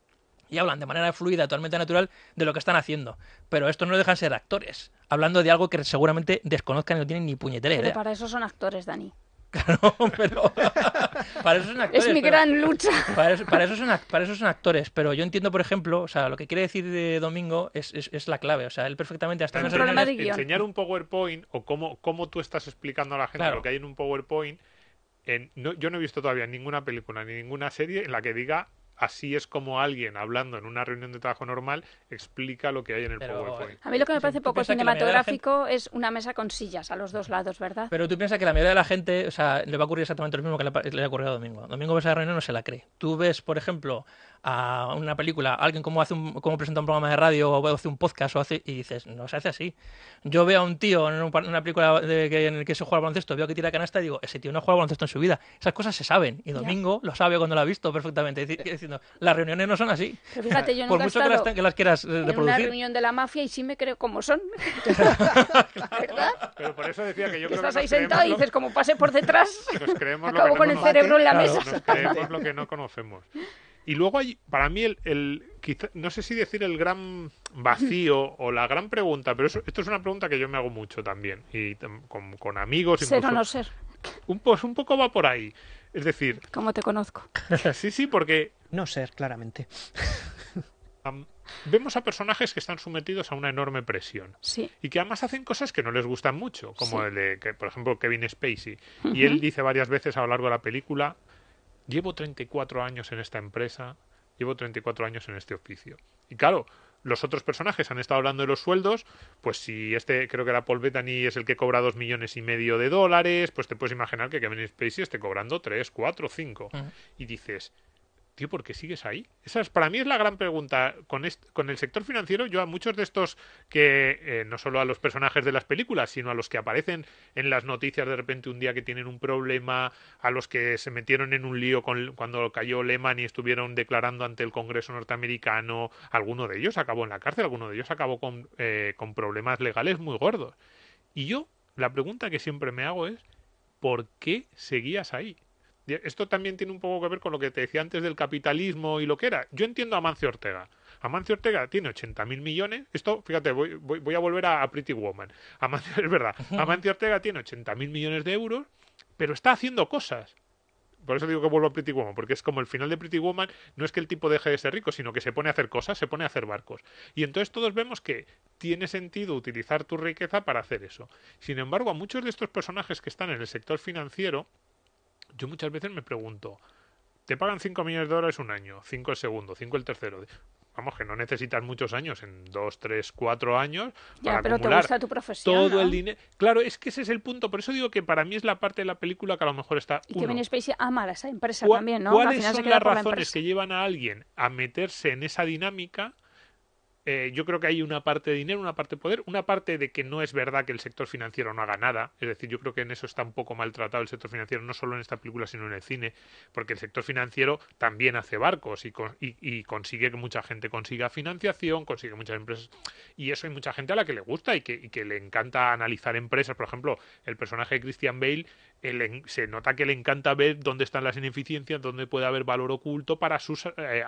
[SPEAKER 5] y hablan de manera fluida, totalmente natural, de lo que están haciendo. Pero estos no dejan ser actores, hablando de algo que seguramente desconozcan y no tienen ni puñetera idea.
[SPEAKER 2] Pero para eso son actores, Dani.
[SPEAKER 5] Claro, pero para eso son actores.
[SPEAKER 2] Es mi gran lucha.
[SPEAKER 5] Para eso son actores, pero yo entiendo, por ejemplo, o sea, lo que quiere decir de Domingo es la clave, o sea, él perfectamente hasta
[SPEAKER 3] enseñar un PowerPoint o cómo tú estás explicando a la gente lo que hay en un PowerPoint. Yo no he visto todavía ninguna película ni ninguna serie en la que diga así es como alguien hablando en una reunión de trabajo normal explica lo que hay en el
[SPEAKER 5] Pero-
[SPEAKER 3] PowerPoint.
[SPEAKER 2] A mí lo que me parece
[SPEAKER 5] Tú
[SPEAKER 2] poco
[SPEAKER 5] piensas que la mayoría de la
[SPEAKER 2] cinematográfico es una mesa con sillas a los dos lados, ¿verdad?
[SPEAKER 5] Pero tú piensas que la mayoría de la gente, o sea, le va a ocurrir exactamente lo mismo que le ha ocurrido a Domingo. Domingo ves a la reunión y no se la cree. Tú ves, por ejemplo, a una película, alguien cómo presenta un programa de radio o hace un podcast y dices, no se hace así. Yo veo a un tío en una película en el que se juega al baloncesto, veo que tira canasta y digo, ese tío no juega al baloncesto en su vida. Esas cosas se saben y Domingo lo sabe cuando lo ha visto perfectamente. Diciendo, las reuniones no son así.
[SPEAKER 2] Pero fíjate, yo
[SPEAKER 5] Por
[SPEAKER 2] nunca he
[SPEAKER 5] mucho
[SPEAKER 2] estado
[SPEAKER 5] que las quieras
[SPEAKER 2] en una
[SPEAKER 5] reproducir.
[SPEAKER 2] reunión de la mafia y sí me creo como son. ¿Verdad?
[SPEAKER 3] Pero por eso decía que yo creo
[SPEAKER 2] Estás
[SPEAKER 3] que
[SPEAKER 2] ahí sentado y dices, como pase por detrás,
[SPEAKER 3] nos creemos lo
[SPEAKER 2] acabo
[SPEAKER 3] que
[SPEAKER 2] con
[SPEAKER 3] no
[SPEAKER 2] el
[SPEAKER 3] nos-
[SPEAKER 2] cerebro en la
[SPEAKER 6] Claro.
[SPEAKER 2] mesa.
[SPEAKER 3] Nos creemos lo que no conocemos. Y luego hay, para mí, quizá, no sé si decir el gran vacío o la gran pregunta, pero esto es una pregunta que yo me hago mucho también, y con amigos.
[SPEAKER 2] Ser o
[SPEAKER 3] incluso-
[SPEAKER 2] no ser,
[SPEAKER 3] un poco va por ahí. Es decir,
[SPEAKER 2] como te conozco.
[SPEAKER 3] sí, porque
[SPEAKER 6] No ser, claramente.
[SPEAKER 3] vemos a personajes que están sometidos a una enorme presión.
[SPEAKER 2] Sí.
[SPEAKER 3] Y que además hacen cosas que no les gustan mucho, como
[SPEAKER 2] Sí.
[SPEAKER 3] el de, que, por ejemplo, Kevin Spacey. Y él dice varias veces a lo largo de la película, llevo 34 años en esta empresa, llevo 34 años en este oficio. Y claro, los otros personajes han estado hablando de los sueldos, pues si creo que era Paul Bettany, es el que cobra $2,5 millones de dólares, pues te puedes imaginar que Kevin Spacey esté cobrando 3, 4, 5. Y dices, tío, ¿por qué sigues ahí? Para mí es la gran pregunta. Con el sector financiero, yo a muchos de estos que, no solo a los personajes de las películas, sino a los que aparecen en las noticias de repente un día que tienen un problema, a los que se metieron en un lío cuando cayó Lehman y estuvieron declarando ante el Congreso norteamericano, alguno de ellos acabó en la cárcel, alguno de ellos acabó con problemas legales muy gordos. Y yo, la pregunta que siempre me hago es, ¿por qué seguías ahí? Esto también tiene un poco que ver con lo que te decía antes del capitalismo y lo que era. Yo entiendo a Amancio Ortega. Amancio Ortega tiene 80.000 millones. Esto, fíjate, voy a volver a Pretty Woman. Es verdad. Amancio Ortega tiene 80.000 millones de euros, pero está haciendo cosas. Por eso digo que vuelvo a Pretty Woman, porque es como el final de Pretty Woman, no es que el tipo deje de ser rico, sino que se pone a hacer cosas, se pone a hacer barcos. Y entonces todos vemos que tiene sentido utilizar tu riqueza para hacer eso. Sin embargo, a muchos de estos personajes que están en el sector financiero, yo muchas veces me pregunto, te pagan 5 millones de dólares un año, 5 el segundo, 5 el tercero. Vamos, que no necesitas muchos años, en 2, 3, 4 años,
[SPEAKER 2] Ya,
[SPEAKER 3] para
[SPEAKER 2] pero te
[SPEAKER 3] acumular
[SPEAKER 2] gusta tu profesión,
[SPEAKER 3] todo
[SPEAKER 2] ¿no?
[SPEAKER 3] el dinero. Claro, es que ese es el punto. Por eso digo que para mí es la parte de la película que a lo mejor está...
[SPEAKER 2] Y Kevin Spacey ama a esa empresa
[SPEAKER 3] ¿Cuá-
[SPEAKER 2] también, ¿no? Al
[SPEAKER 3] ¿Cuáles
[SPEAKER 2] final se
[SPEAKER 3] son
[SPEAKER 2] queda
[SPEAKER 3] las
[SPEAKER 2] por la
[SPEAKER 3] razones
[SPEAKER 2] empresa.
[SPEAKER 3] que llevan a alguien a meterse en esa dinámica? Yo creo que hay una parte de dinero, una parte de poder, una parte de que no es verdad que el sector financiero no haga nada. Es decir, yo creo que en eso está un poco maltratado el sector financiero, no solo en esta película, sino en el cine, porque el sector financiero también hace barcos y consigue que mucha gente consiga financiación, consigue muchas empresas. Y eso hay mucha gente a la que le gusta y que le encanta analizar empresas. Por ejemplo, el personaje de Christian Bale, se nota que le encanta ver dónde están las ineficiencias, dónde puede haber valor oculto para sus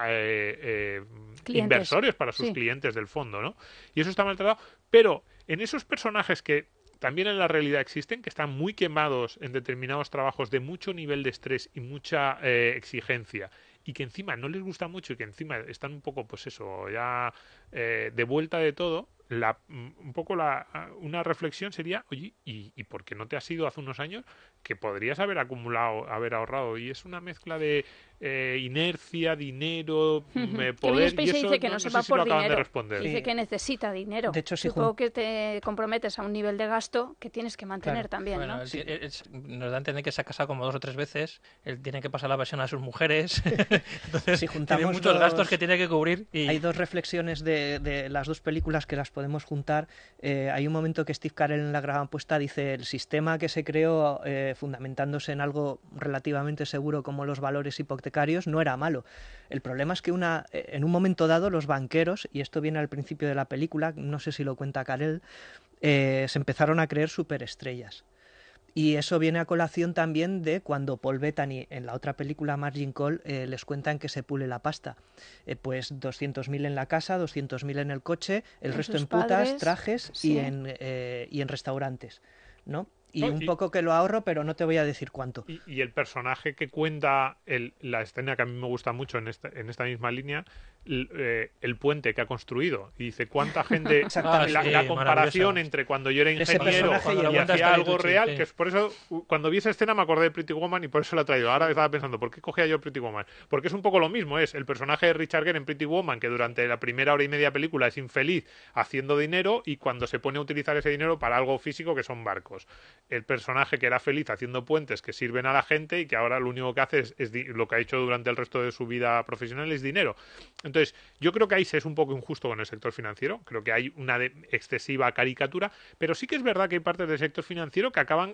[SPEAKER 3] inversores, para sus
[SPEAKER 2] Sí.
[SPEAKER 3] clientes del fondo, ¿no? Y eso está maltratado. Pero en esos personajes que también en la realidad existen, que están muy quemados en determinados trabajos de mucho nivel de estrés y mucha exigencia, y que encima no les gusta mucho y que encima están un poco, pues eso, ya de vuelta de todo, una reflexión sería, oye, ¿y por qué no te has ido hace unos años que podrías haber acumulado, haber ahorrado? Y es una mezcla de inercia, dinero,
[SPEAKER 2] Kevin
[SPEAKER 3] poder, y
[SPEAKER 2] Spacey
[SPEAKER 3] eso
[SPEAKER 2] dice que no
[SPEAKER 3] no
[SPEAKER 2] se
[SPEAKER 3] sé
[SPEAKER 2] va
[SPEAKER 3] si lo
[SPEAKER 2] por
[SPEAKER 3] acaban de
[SPEAKER 2] dinero.
[SPEAKER 3] responder.
[SPEAKER 2] Dice que necesita dinero.
[SPEAKER 6] De hecho, si
[SPEAKER 2] Supongo que te comprometes a un nivel de gasto que tienes que mantener
[SPEAKER 6] Claro.
[SPEAKER 2] también,
[SPEAKER 5] Bueno,
[SPEAKER 2] ¿no?
[SPEAKER 5] nos da a entender que se ha casado como 2 o 3 veces, él tiene que pasar la versión a sus mujeres, entonces
[SPEAKER 6] Si juntamos
[SPEAKER 5] tiene muchos
[SPEAKER 6] dos-
[SPEAKER 5] gastos que tiene que cubrir. Y...
[SPEAKER 6] Hay dos reflexiones de las dos películas que las podemos juntar. Hay un momento que Steve Carell en la gran apuesta dice el sistema que se creó fundamentándose en algo relativamente seguro como los valores hipotecarios no era malo. El problema es que en un momento dado los banqueros, y esto viene al principio de la película, no sé si lo cuenta Carell, se empezaron a creer superestrellas. Y eso viene a colación también de cuando Paul Bettany en la otra película Margin Call les cuentan que se pule la pasta. Pues 200.000 en la casa, 200.000 en el coche, el
[SPEAKER 2] Con
[SPEAKER 6] resto
[SPEAKER 2] sus
[SPEAKER 6] en putas,
[SPEAKER 2] padres,
[SPEAKER 6] trajes
[SPEAKER 2] sí.
[SPEAKER 6] y en restaurantes, ¿no? Y
[SPEAKER 3] No,
[SPEAKER 6] un
[SPEAKER 3] y-
[SPEAKER 6] poco que lo ahorro, pero no te voy a decir cuánto.
[SPEAKER 3] Y el personaje que cuenta la escena que a mí me gusta mucho en esta misma línea el puente que ha construido. Y dice, ¿cuánta gente... la comparación entre cuando yo era ingeniero y hacía algo real, que es por eso, cuando vi esa escena me acordé de Pretty Woman y por eso la he traído. Ahora estaba pensando, ¿por qué cogía yo Pretty Woman? Porque es un poco lo mismo, es el personaje de Richard Gere en Pretty Woman, que durante la primera hora y media de película es infeliz haciendo dinero, y cuando se pone a utilizar ese dinero para algo físico, que son barcos. El personaje que era feliz haciendo puentes que sirven a la gente y que ahora lo único que hace es lo que ha hecho durante el resto de su vida profesional es dinero. Entonces, yo creo que ahí se es un poco injusto con el sector financiero, creo que hay una excesiva caricatura, pero sí que es verdad que hay partes del sector financiero que acaban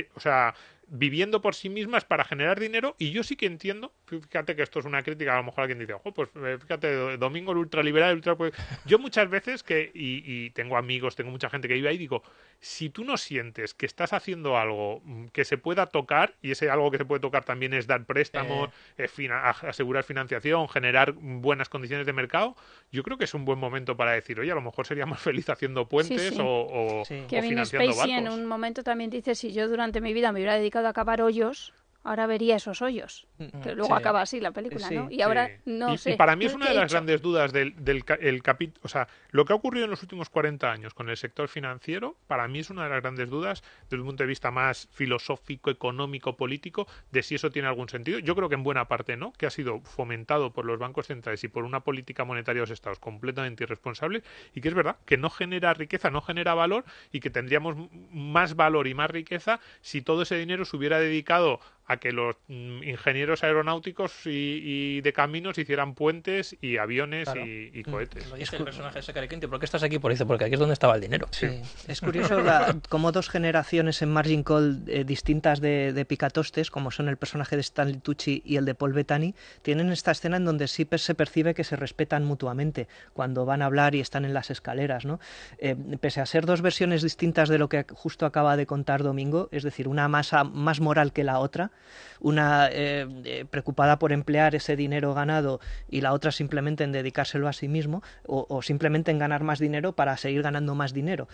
[SPEAKER 3] viviendo por sí mismas para generar dinero, y yo sí que entiendo, fíjate que esto es una crítica, a lo mejor alguien dice, pues fíjate, Domingo el ultraliberal, yo muchas veces y tengo amigos, tengo mucha gente que vive ahí, digo, si tú no sientes que estás haciendo algo que se pueda tocar, y ese algo que se puede tocar también es dar préstamos, asegurar financiación, generar buenas condiciones de mercado, yo creo que es un buen momento para decir, oye, a lo mejor sería más feliz haciendo puentes o
[SPEAKER 2] Kevin
[SPEAKER 3] financiando
[SPEAKER 2] Spacey
[SPEAKER 3] barcos.
[SPEAKER 2] en un momento también dice, si yo durante mi vida me hubiera dedicado a cavar hoyos, ahora vería esos hoyos. Que luego acaba así la película, ¿no? Y ahora no sé.
[SPEAKER 3] Y para mí es una de las grandes dudas del capítulo. O sea, lo que ha ocurrido en los últimos 40 años con el sector financiero, para mí es una de las grandes dudas desde un punto de vista más filosófico, económico, político, de si eso tiene algún sentido. Yo creo que en buena parte no, que ha sido fomentado por los bancos centrales y por una política monetaria de los estados completamente irresponsable, y que es verdad que no genera riqueza, no genera valor, y que tendríamos más valor y más riqueza si todo ese dinero se hubiera dedicado a que los ingenieros aeronáuticos y de caminos hicieran puentes y aviones y cohetes.
[SPEAKER 5] Lo dice el personaje de Zachary Quinto, ¿por qué estás aquí? Porque aquí es donde estaba el dinero.
[SPEAKER 6] Sí. Es curioso como dos generaciones en Margin Call distintas de picatostes, como son el personaje de Stanley Tucci y el de Paul Bettany, tienen esta escena en donde sí se percibe que se respetan mutuamente cuando van a hablar y están en las escaleras, ¿no? Pese a ser dos versiones distintas de lo que justo acaba de contar Domingo, es decir, una más moral que la otra, una preocupada por emplear ese dinero ganado y la otra simplemente en dedicárselo a sí mismo o simplemente en ganar más dinero para seguir ganando más dinero.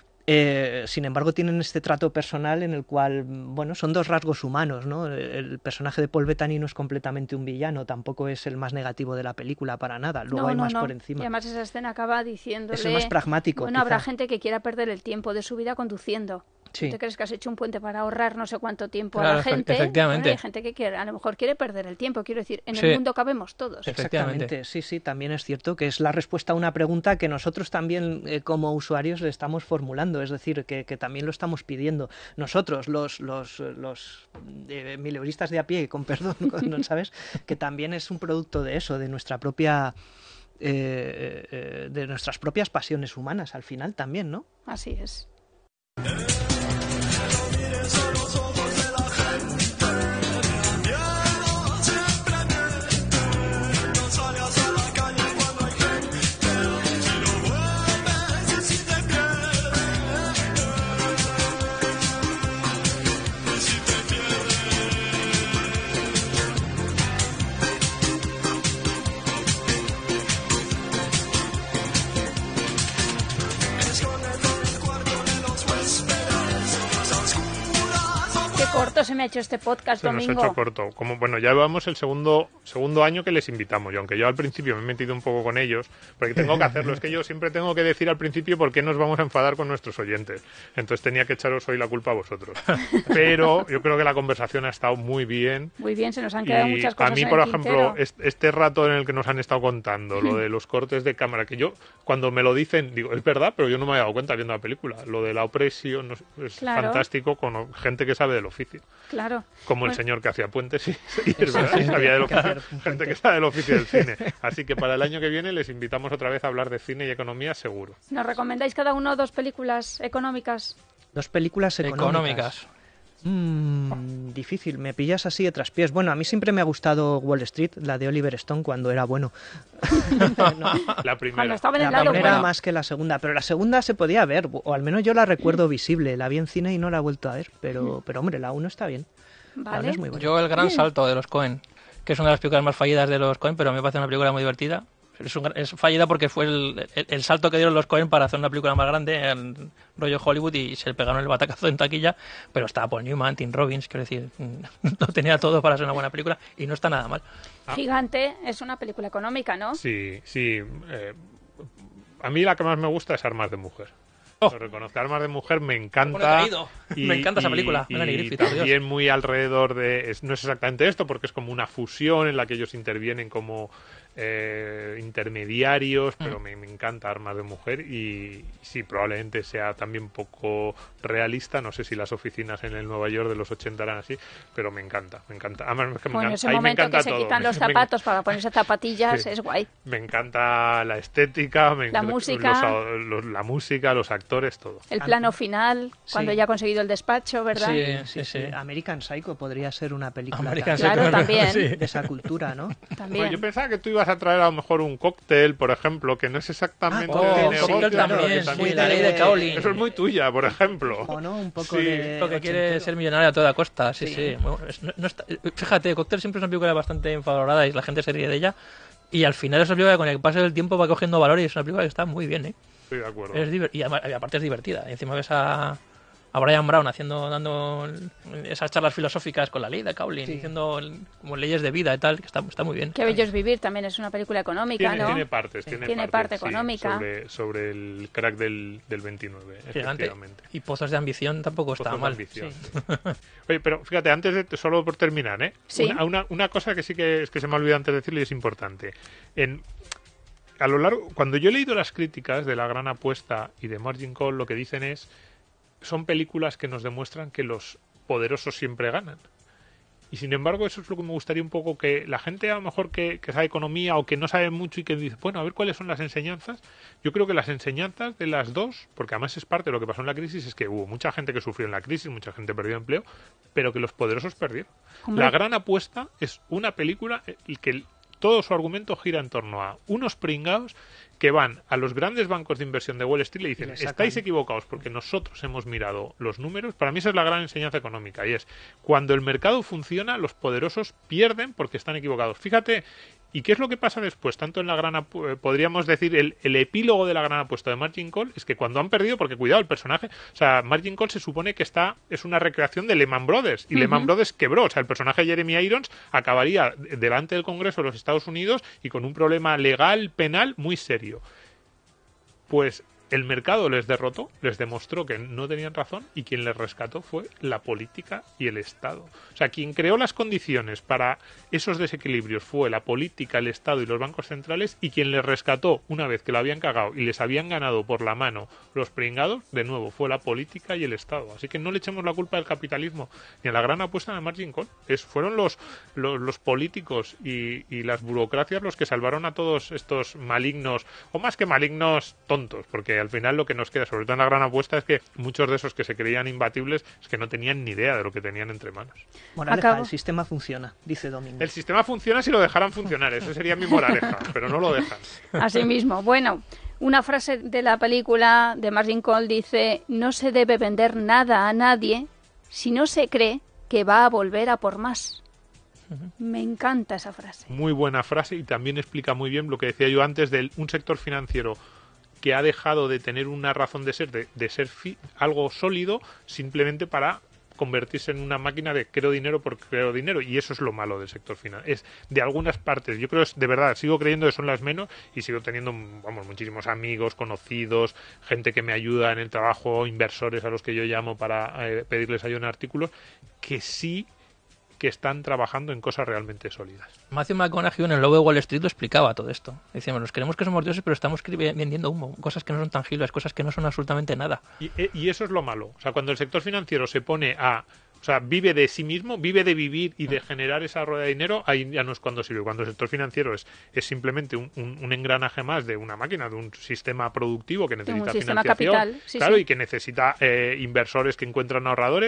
[SPEAKER 6] Sin embargo, tienen este trato personal en el cual, bueno, son dos rasgos humanos, ¿no? El personaje de Paul Bettany no es completamente un villano, tampoco es el más negativo de la película para nada, luego hay más por encima.
[SPEAKER 2] Y además esa escena acaba diciéndole...
[SPEAKER 6] Es el más pragmático.
[SPEAKER 2] Bueno, habrá gente que quiera perder el tiempo de su vida conduciendo.
[SPEAKER 6] Sí.
[SPEAKER 2] ¿Tú te crees que has hecho un puente para ahorrar no sé cuánto tiempo
[SPEAKER 5] Claro,
[SPEAKER 2] a la gente?
[SPEAKER 5] efectivamente.
[SPEAKER 2] Bueno, hay gente que a lo mejor quiere perder el tiempo, quiero decir, en el mundo cabemos todos.
[SPEAKER 6] Exactamente, sí, también es cierto que es la respuesta a una pregunta que nosotros también como usuarios le estamos formulando, es decir, que también lo estamos pidiendo. Nosotros, los mileuristas de a pie, con perdón, ¿sabes? Que también es un producto de eso, de nuestra propia... de nuestras propias pasiones humanas al final también, ¿no?
[SPEAKER 2] Así es. Corto se me ha hecho este podcast,
[SPEAKER 3] se
[SPEAKER 2] Domingo.
[SPEAKER 3] Se nos ha hecho corto. Bueno, ya llevamos el segundo año que les invitamos, y aunque yo al principio me he metido un poco con ellos, porque tengo que hacerlo, es que yo siempre tengo que decir al principio por qué nos vamos a enfadar con nuestros oyentes. Entonces tenía que echaros hoy la culpa a vosotros. Pero yo creo que la conversación ha estado muy bien.
[SPEAKER 2] Muy bien, se nos han quedado muchas cosas.
[SPEAKER 3] A mí, por ejemplo, este rato en el que nos han estado contando, lo de los cortes de cámara, que yo, cuando me lo dicen, digo, es verdad, pero yo no me había dado cuenta viendo la película. Lo de la opresión es fantástico, con gente que sabe del oficio.
[SPEAKER 2] Claro.
[SPEAKER 3] Como el señor que hacía puentes, sí, es verdad, sabía del oficio, gente que sabe del oficio del cine. Así que para el año que viene les invitamos otra vez a hablar de cine y economía, seguro.
[SPEAKER 2] ¿Nos recomendáis cada uno 2 películas económicas?
[SPEAKER 6] 2 películas económicas. Difícil, me pillas así de traspiés. Bueno, a mí siempre me ha gustado Wall Street, la de Oliver Stone, cuando era bueno.
[SPEAKER 3] No. La primera.
[SPEAKER 2] Cuando estaba en el
[SPEAKER 6] la
[SPEAKER 2] lado
[SPEAKER 6] primera
[SPEAKER 2] bueno.
[SPEAKER 6] más que la segunda, pero la segunda se podía ver, o al menos yo la recuerdo visible. La vi en cine y no la he vuelto a ver, pero hombre, la 1 está bien.
[SPEAKER 2] Vale.
[SPEAKER 6] Es muy buena.
[SPEAKER 5] Yo El Gran Salto de los Coen, que es una de las películas más fallidas de los Coen, pero me parece una película muy divertida. es fallida porque fue el salto que dieron los Coen para hacer una película más grande en rollo Hollywood y se le pegaron el batacazo en taquilla, pero estaba Paul Newman, Tim Robbins, quiero decir, lo tenía todo para ser una buena película y no está nada mal.
[SPEAKER 2] Gigante es una película económica, ¿no?
[SPEAKER 3] Sí. A mí la que más me gusta es Armas de Mujer. Lo reconozco, Armas de Mujer me encanta.
[SPEAKER 5] Me encanta esa película.
[SPEAKER 3] Y también muy alrededor de... No es exactamente esto, porque es como una fusión en la que ellos intervienen como intermediarios, pero me encanta Armas de Mujer y sí, probablemente sea también poco realista. No sé si las oficinas en el Nueva York de los 80 eran así, pero me encanta. Además, es que
[SPEAKER 2] Bueno, ese
[SPEAKER 3] ahí me
[SPEAKER 2] momento
[SPEAKER 3] encanta
[SPEAKER 2] que se
[SPEAKER 3] todo.
[SPEAKER 2] quitan los zapatos para ponerse zapatillas es guay.
[SPEAKER 3] Me encanta la estética,
[SPEAKER 2] La música.
[SPEAKER 3] La música, los actores, todo.
[SPEAKER 2] El plano final, cuando
[SPEAKER 6] Sí.
[SPEAKER 2] ya ha conseguido el despacho, ¿verdad?
[SPEAKER 5] Sí.
[SPEAKER 6] American Psycho podría ser una película
[SPEAKER 5] American
[SPEAKER 6] también,
[SPEAKER 2] Psycho, Claro, también.
[SPEAKER 5] Sí.
[SPEAKER 6] de esa cultura, ¿no?
[SPEAKER 2] También.
[SPEAKER 3] Pues yo pensaba que tú ibas a traer a lo mejor un cóctel, por ejemplo, que no es exactamente
[SPEAKER 5] Oh,
[SPEAKER 3] de
[SPEAKER 5] un
[SPEAKER 3] negocio,
[SPEAKER 5] cóctel
[SPEAKER 3] pero
[SPEAKER 5] también,
[SPEAKER 3] que
[SPEAKER 5] sí,
[SPEAKER 3] también
[SPEAKER 5] la ley de Cowling.
[SPEAKER 3] Eso es muy tuya, por ejemplo.
[SPEAKER 6] O no, un poco
[SPEAKER 3] Sí.
[SPEAKER 6] de...
[SPEAKER 5] Lo que quiere
[SPEAKER 6] ochentero.
[SPEAKER 5] ser millonario a toda costa, sí.
[SPEAKER 6] Sí.
[SPEAKER 5] Bueno, no está, fíjate, Cóctel siempre es una película bastante infravalorada y la gente se ríe de ella. Y al final es una película que con el paso del tiempo va cogiendo valor y es una película que está muy bien, ¿eh?
[SPEAKER 3] Estoy de acuerdo.
[SPEAKER 5] Y aparte es divertida. Y encima ves a Brian Brown dando esas charlas filosóficas con la ley de Cowling,
[SPEAKER 6] Sí.
[SPEAKER 5] diciendo como leyes de vida y tal, que está muy bien.
[SPEAKER 2] Qué bello es vivir también es una película económica, ¿no?
[SPEAKER 3] Tiene partes,
[SPEAKER 2] Tiene parte
[SPEAKER 3] sí,
[SPEAKER 2] económica.
[SPEAKER 3] sobre el crack del 29,
[SPEAKER 5] Gigante.
[SPEAKER 3] efectivamente.
[SPEAKER 5] Y Pozos de Ambición tampoco está
[SPEAKER 3] Pozos de
[SPEAKER 5] mal.
[SPEAKER 3] ambición. Oye, pero fíjate, antes de solo por terminar,
[SPEAKER 2] Sí.
[SPEAKER 3] una cosa que sí que se me ha olvidado antes de decirlo y es importante. A lo largo, cuando yo he leído las críticas de La Gran Apuesta y de Margin Call, lo que dicen son películas que nos demuestran que los poderosos siempre ganan. Y sin embargo, eso es lo que me gustaría un poco que la gente a lo mejor que sabe economía o que no sabe mucho y que dice, bueno, a ver cuáles son las enseñanzas. Yo creo que las enseñanzas de las dos, porque además es parte de lo que pasó en la crisis, es que hubo mucha gente que sufrió en la crisis, mucha gente perdió empleo, pero que los poderosos perdieron.
[SPEAKER 2] Hombre.
[SPEAKER 3] La Gran Apuesta es una película que todo su argumento gira en torno a unos pringados que van a los grandes bancos de inversión de Wall Street y le dicen,
[SPEAKER 6] le sacan.
[SPEAKER 3] estáis equivocados porque nosotros hemos mirado los números. Para mí esa es la gran enseñanza económica y es, cuando el mercado funciona, los poderosos pierden porque están equivocados. Fíjate, ¿y qué es lo que pasa después? Tanto en podríamos decir, el epílogo de La Gran Apuesta de Margin Call es que cuando han perdido, porque cuidado, el personaje, o sea, Margin Call se supone que es una recreación de Lehman Brothers y Lehman Brothers quebró, o sea, el personaje de Jeremy Irons acabaría delante del Congreso de los Estados Unidos y con un problema legal, penal muy serio. Pues el mercado les derrotó, les demostró que no tenían razón y quien les rescató fue la política y el Estado. O sea, quien creó las condiciones para esos desequilibrios fue la política, el Estado y los bancos centrales, y quien les rescató una vez que lo habían cagado y les habían ganado por la mano los pringados, de nuevo, fue la política y el Estado. Así que no le echemos la culpa del capitalismo ni a la gran apuesta de Margin Call. Fueron los políticos y las burocracias los que salvaron a todos estos malignos, o más que malignos, tontos, porque al final lo que nos queda, sobre todo en la gran apuesta, es que muchos de esos que se creían imbatibles es que no tenían ni idea de lo que tenían entre manos.
[SPEAKER 6] Moraleja,
[SPEAKER 2] Acabo.
[SPEAKER 6] el sistema funciona, dice Domingo.
[SPEAKER 3] El sistema funciona si lo dejaran funcionar, eso sería mi moraleja, pero no lo dejan.
[SPEAKER 2] Así mismo. Bueno, una frase de la película de Margin Call dice: no se debe vender nada a nadie si no se cree que va a volver a por más. Me encanta esa frase.
[SPEAKER 3] Muy buena frase y también explica muy bien lo que decía yo antes de un sector financiero que ha dejado de tener una razón de ser, de ser algo sólido, simplemente para convertirse en una máquina de creo dinero por creo dinero, y eso es lo malo del sector financiero. Es de algunas partes, yo creo, de verdad, sigo creyendo que son las menos y sigo teniendo, muchísimos amigos, conocidos, gente que me ayuda en el trabajo, inversores a los que yo llamo para pedirles ayuda en artículos, que sí que están trabajando en cosas realmente sólidas.
[SPEAKER 5] Matthew McConaughey en el Lobo de Wall Street lo explicaba todo esto. Decíamos, nos creemos que somos dioses, pero estamos vendiendo humo, cosas que no son tangibles, cosas que no son absolutamente nada.
[SPEAKER 3] Y eso es lo malo. O sea, cuando el sector financiero se pone o sea, vive de sí mismo, vive de vivir y de generar esa rueda de dinero, ahí ya no es cuando sirve. Cuando el sector financiero es simplemente un engranaje más de una máquina, de un sistema productivo que necesita
[SPEAKER 2] sistema
[SPEAKER 3] financiación,
[SPEAKER 2] capital, sí,
[SPEAKER 3] claro,
[SPEAKER 2] sí.
[SPEAKER 3] y que necesita inversores que encuentran ahorradores,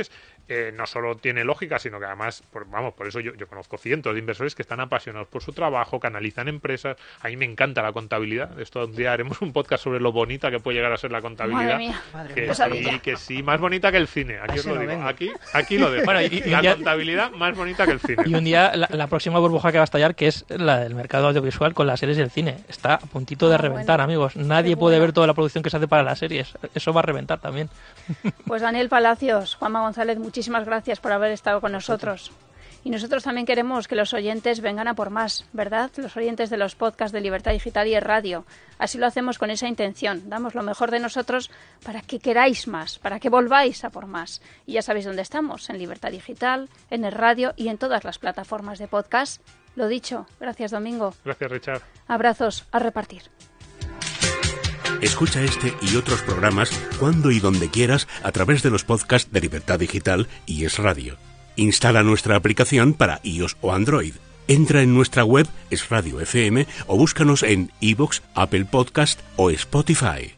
[SPEAKER 3] no solo tiene lógica, sino que además, por eso yo conozco cientos de inversores que están apasionados por su trabajo, que analizan empresas. A mí me encanta la contabilidad. Esto un día haremos un podcast sobre lo bonita que puede llegar a ser la contabilidad. Que sí, más bonita que el cine. Aquí os lo digo. Aquí lo dejo.
[SPEAKER 5] Bueno,
[SPEAKER 3] la contabilidad más bonita que el cine.
[SPEAKER 5] Y un día la próxima burbuja que va a estallar, que es la del mercado audiovisual con las series y el cine. Está a puntito de reventar, amigos. Nadie puede ver toda la producción que se hace para las series. Eso va a reventar también.
[SPEAKER 2] Pues Daniel Palacios, Juanma González, muchísimas gracias por haber estado con nosotros. Y nosotros también queremos que los oyentes vengan a por más, ¿verdad? Los oyentes de los podcasts de Libertad Digital y Radio. Así lo hacemos con esa intención. Damos lo mejor de nosotros para que queráis más, para que volváis a por más. Y ya sabéis dónde estamos, en Libertad Digital, en el radio y en todas las plataformas de podcast. Lo dicho, gracias Domingo.
[SPEAKER 3] Gracias Richard.
[SPEAKER 2] Abrazos a repartir.
[SPEAKER 1] Escucha este y otros programas cuando y donde quieras a través de los podcasts de Libertad Digital y Es Radio. Instala nuestra aplicación para iOS o Android. Entra en nuestra web Es Radio FM o búscanos en iVoox, Apple Podcast o Spotify.